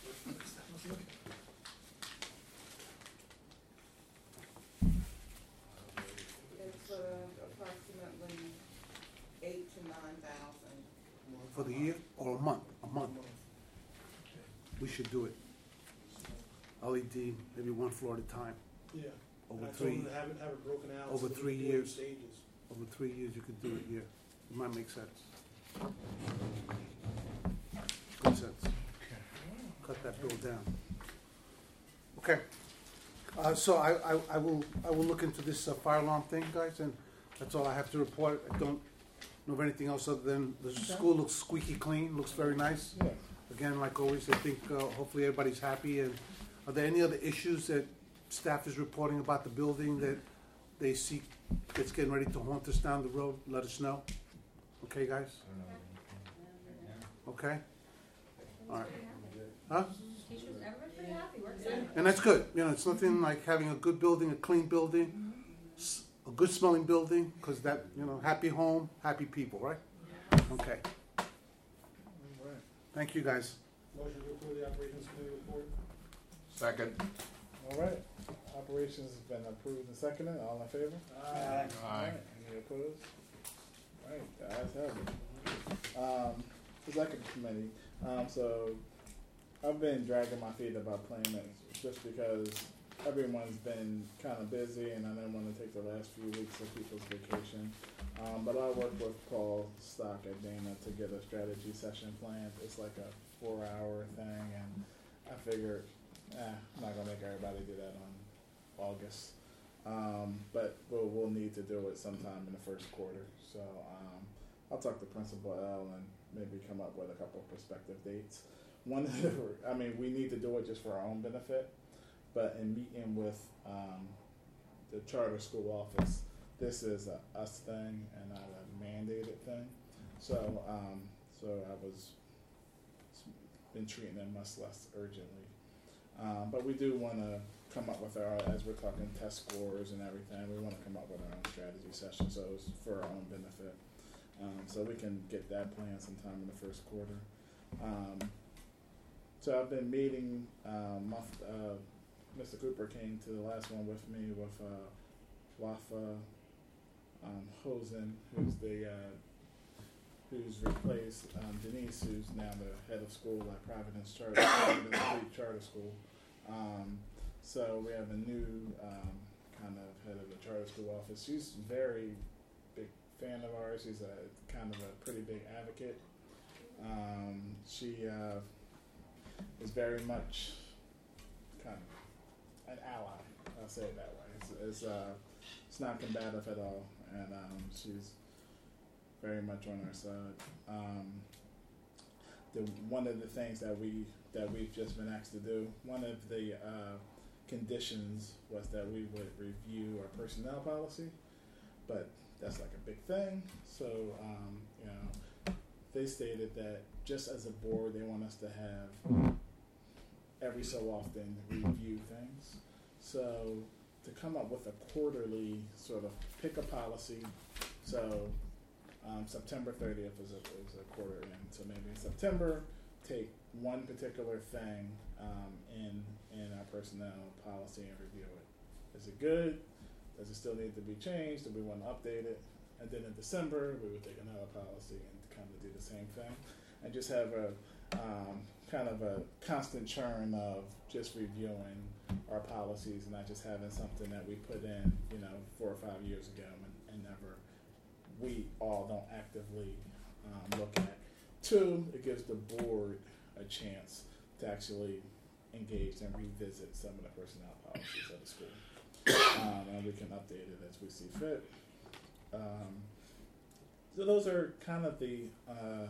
It's, uh, approximately eight to nine thousand. For the year or a month? A month. We should do it. L E D, maybe one floor at a time. Yeah. Over And I told three, him to have it, have it broken out. over so we three can do it in years. Stages. over three years, you could do it, yeah. It might make sense. Good sense. Cut that bill down. Okay. Uh, so I, I, I will, I will look into this uh, fire alarm thing, guys, and that's all I have to report. I don't know of anything else other than the school looks squeaky clean, looks very nice. Yeah. Again, like always, I think uh, hopefully everybody's happy. And are there any other issues that staff is reporting about the building that they see that's getting ready to haunt us down the road? Let us know. Okay, guys? Okay? All right. Huh? Teachers, everyone's pretty happy, we're excited. And that's good. You know, it's nothing like having a good building, a clean building, s- a good smelling building, because that, you know, happy home, happy people, right? Okay. All right. Thank you, guys. Motion to approve the operations committee report. Second. All right. Operations has been approved and seconded. All in favor? Aye. All right. Any opposed? All right. The ayes have it. Um, executive committee. Um, so I've been dragging my feet about playing it just because everyone's been kind of busy, and I didn't want to take the last few weeks of people's vacation. Um, but I worked with Paul Stock at Dana to get a strategy session planned. It's like a four-hour thing, and I figured, eh, I'm not gonna make everybody do that on August. Um, but we'll we'll need to do it sometime in the first quarter. So um, I'll talk to Principal L and maybe come up with a couple of prospective dates. One, of the- I mean, we need to do it just for our own benefit. But in meeting with um, charter school office, this is a us thing and not a mandated thing. So, um, so I was been treating them much less urgently. Um, but we do want to come up with our, as we're talking test scores and everything, we want to come up with our own strategy session, so it's for our own benefit. Um, so we can get that planned sometime in the first quarter. Um, so I've been meeting, um, month, uh, Mister Cooper came to the last one with me with uh, Wafa um, Hosen, who's the uh, who's replaced um, Denise, who's now the head of school at Providence Charter, Providence Creek Charter School. Um, so we have a new um, kind of head of the charter school office. She's a very big fan of ours. She's a kind of a pretty big advocate. Um, she uh, is very much kind of an ally. I'll say it that way. It's, it's, uh, it's not combative at all, and um, she's very much on our side. Um, the one of the things that we that we've just been asked to do, one of the uh, conditions was that we would review our personnel policy, but that's like a big thing. So um, you know, they stated that just as a board, they want us to have every so often review things. So to come up with a quarterly sort of pick a policy. So Um, September thirtieth is a, is a quarter in, so maybe in September, take one particular thing um, in in our personnel policy and review it. Is it good? Does it still need to be changed? Do we want to update it? And then in December, we would take another policy and kind of do the same thing, and just have a um, kind of a constant churn of just reviewing our policies and not just having something that we put in, you know, four or five years ago and, and never. We all don't actively um, look at. Two, it gives the board a chance to actually engage and revisit some of the personnel policies of the school. Um, and we can update it as we see fit. Um, so those are kind of the uh,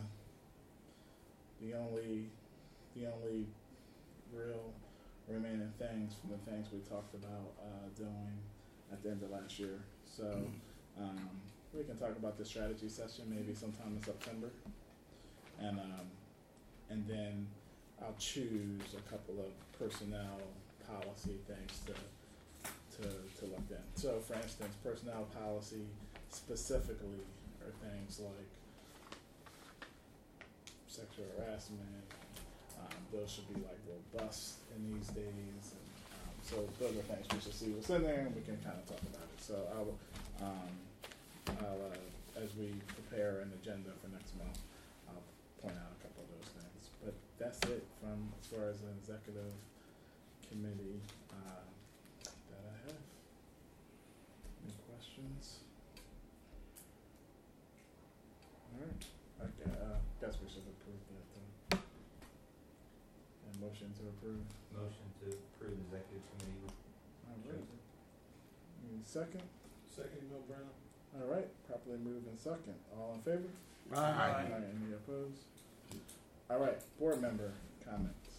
the only the only real remaining things from the things we talked about uh, doing at the end of last year. So. Um, We can talk about the strategy session maybe sometime in September, and um, and then I'll choose a couple of personnel policy things to to to look at. So, for instance, personnel policy specifically are things like sexual harassment. Um, those should be like robust in these days, and um, so those are things we should see what's in there, and we can kind of talk about it. So I will. Um, I'll, uh, as we prepare an agenda for next month, I'll point out a couple of those things. But that's it from as far as the executive committee uh, that I have. Any questions? All right. Okay. Uh, guess we should approve that. Uh, and motion to approve. Motion to approve executive committee. All right. Any second? Second, Mill Brown. All right, properly moved in second. All in favor? Aye. Any opposed? All right, board member comments.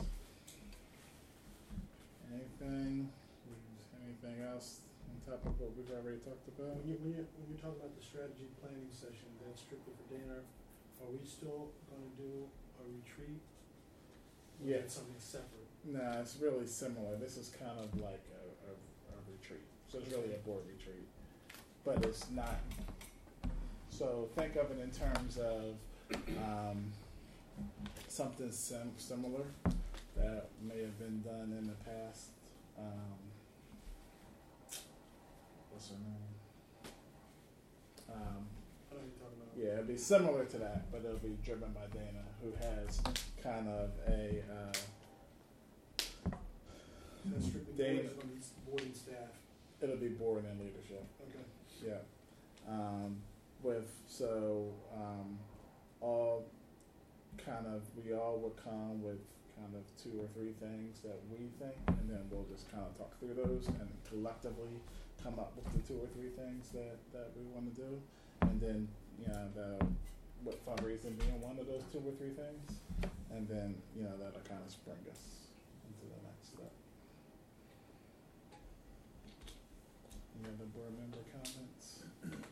Anything, anything else on top of what we've already talked about? When you, when you, when you're talking about the strategy planning session, that's strictly for Dana, are we still gonna do a retreat? Or is Yeah. that something separate? Nah, it's really similar. This is kind of like a, a, a retreat. So it's really a board retreat. But it's not, so think of it in terms of um, something sim- similar that may have been done in the past. Um, what's her name? Um, I know what you're talking about. yeah, it'll be similar to that, but it'll be driven by Dana, who has kind of a, uh, That's strictly Dana- board, from these board and staff. it'll be board and leadership. Okay. Yeah. Um, with, so, um, all kind of, we all would come with kind of two or three things that we think, and then we'll just kind of talk through those and collectively come up with the two or three things that, that we want to do. And then, you know, the, what fundraising being one of those two or three things. And then, you know, that'll kind of spring us into the next step. Any other board member comments?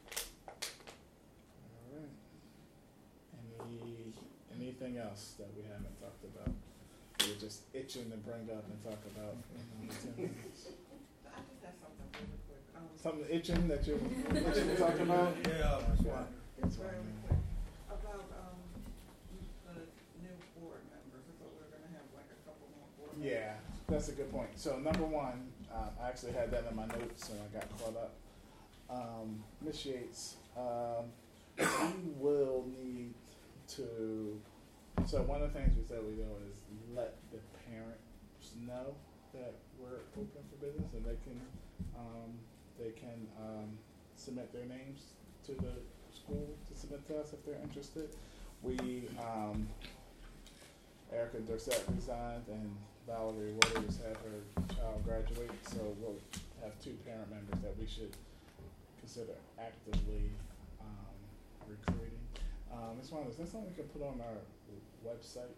All right. Any, anything else that we haven't talked about? We're just itching to bring up and talk about in the ten minutes. I just have something really quick. Um, Something itching that you're itching to talk about? Yeah, that's why. It's very quick. About, um, the new board members, I thought we were gonna have like a couple more board members. Yeah, that's a good point. So number one, uh, I actually had that in my notes and I got caught up. Um, Miz Yates, um, we will need to, so one of the things we said we do is let the parents know that we're open for business and they can, um, they can, um, submit their names to the school to submit to us if they're interested. We, um, Erica Dorset resigned and Valerie Waters had her child graduate, so we'll have two parent members that we should consider actively um, recruiting. Um, Miz Wanda, is that something we can put on our website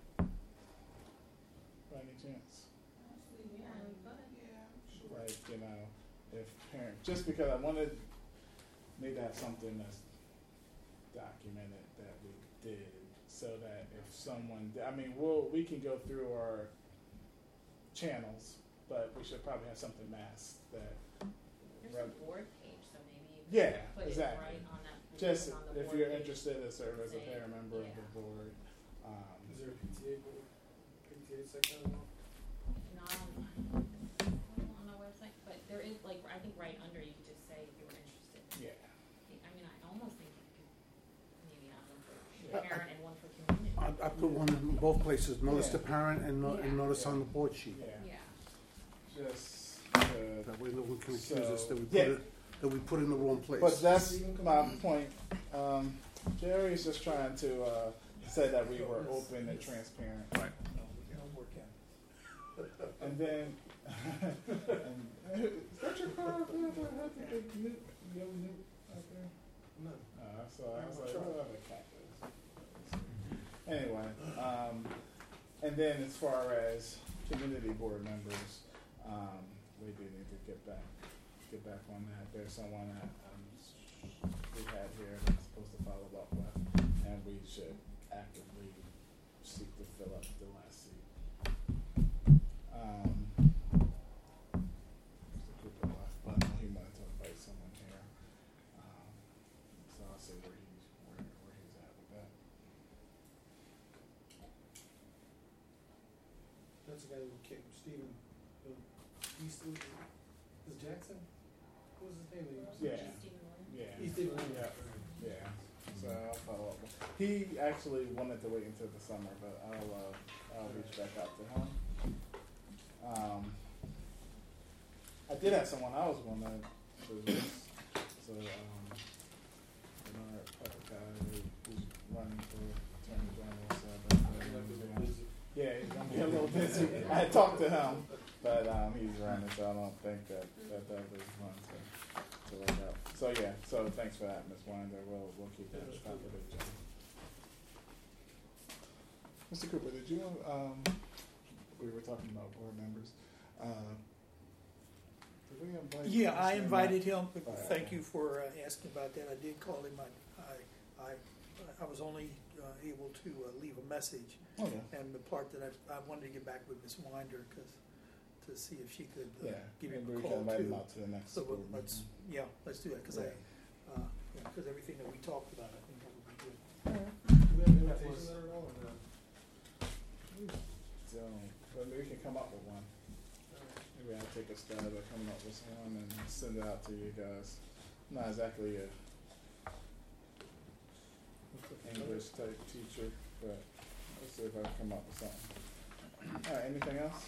by any chance? Yeah, but. Yeah, sure. Like, you know, if parent, just because I wanted maybe to have something that's documented that we did, so that if someone, I mean, we'll, we can go through our channels, but we should probably have something masked that, There's Right. a board page, so maybe you yeah, can put exactly. it right on that. Just on the if board you're page. interested to serve as a Say, parent member of yeah. the board, um, Is there a P T A board, P T A section as well? Not on, on our website, but there is, like, I think right under you could just say if you were interested. yeah. I mean, I almost think you could maybe have one for Yeah. parent and one for community. I, I put one in both places, notice Yeah. the parent and, no, and Yeah. notice Yeah. on the board sheet. Yeah, Yeah. just to, That way no one can accuse So, us that we put yeah. it, that we put it in the wrong place. but that's my point. Um, Jerry is just trying to uh, say that we were open and transparent. Right. No, no more counting. And then, and, is that your car up there? That had the big newt, yellow newt out there? No. Uh, so I was like, what other cat is? Anyway, um, and then as far as community board members, um, we do need to get back, get back on that. There's someone that um, we had here that's supposed to follow up with, and we should actively seek to fill up the last seat. Um, Mister Cooper left, but I know he wanted to invite someone here. Um, so I'll see where he's where, where he's at with that. That's the guy who came, Stephen, uh, Eastwood, is Jackson? What was his name? that he- Yeah. Stephen Williams. Yeah. East Stephen. Yeah. Yeah. So I'll follow up. with- He actually wanted to wait until the summer, but I'll uh, I'll reach back out to him. Um, I did have someone I was going to do this. So um, Bernard Pepper who, who's running for Attorney General. So that's what He might be a he's little doing. busy. Yeah, he's gonna be a little busy. I had talked to him, but um, he's running, so I don't think that that that was one to, to work out. So yeah, so thanks for that, Miz Winder. We'll we'll keep that top of the agenda. Mister Cooper, did you um, we were talking about board members. Uh, did we invite? Yeah, I Mister invited him, but All right. thank you for uh, asking about that. I did call him, I, I, I, I was only uh, able to uh, leave a message. Matt? Okay. And the part that I, I wanted to get back with Miss Winder, cause, to see if she could uh, Yeah, give him maybe a we call can invite him too. out to the next So board let's, meeting. yeah, let's do that, cause Yeah. I, uh, yeah, cause everything that we talked about, I think that would be good. Do we have an That invitation was- letter at all, or not? So, but maybe we can come up with one. Maybe I'll take a stab at coming up with one and send it out to you guys. Not exactly a English type teacher, but let's see if I can come up with something. All right, anything else?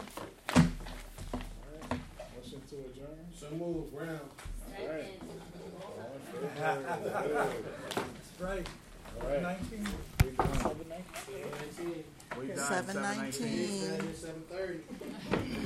All right, motion to adjourn. So move, Brown. All right. Second. All in favor? That's right. All right. Nineteen. We done. Seven nineteen. We done. Seven nineteen. Saturday, seven thirty.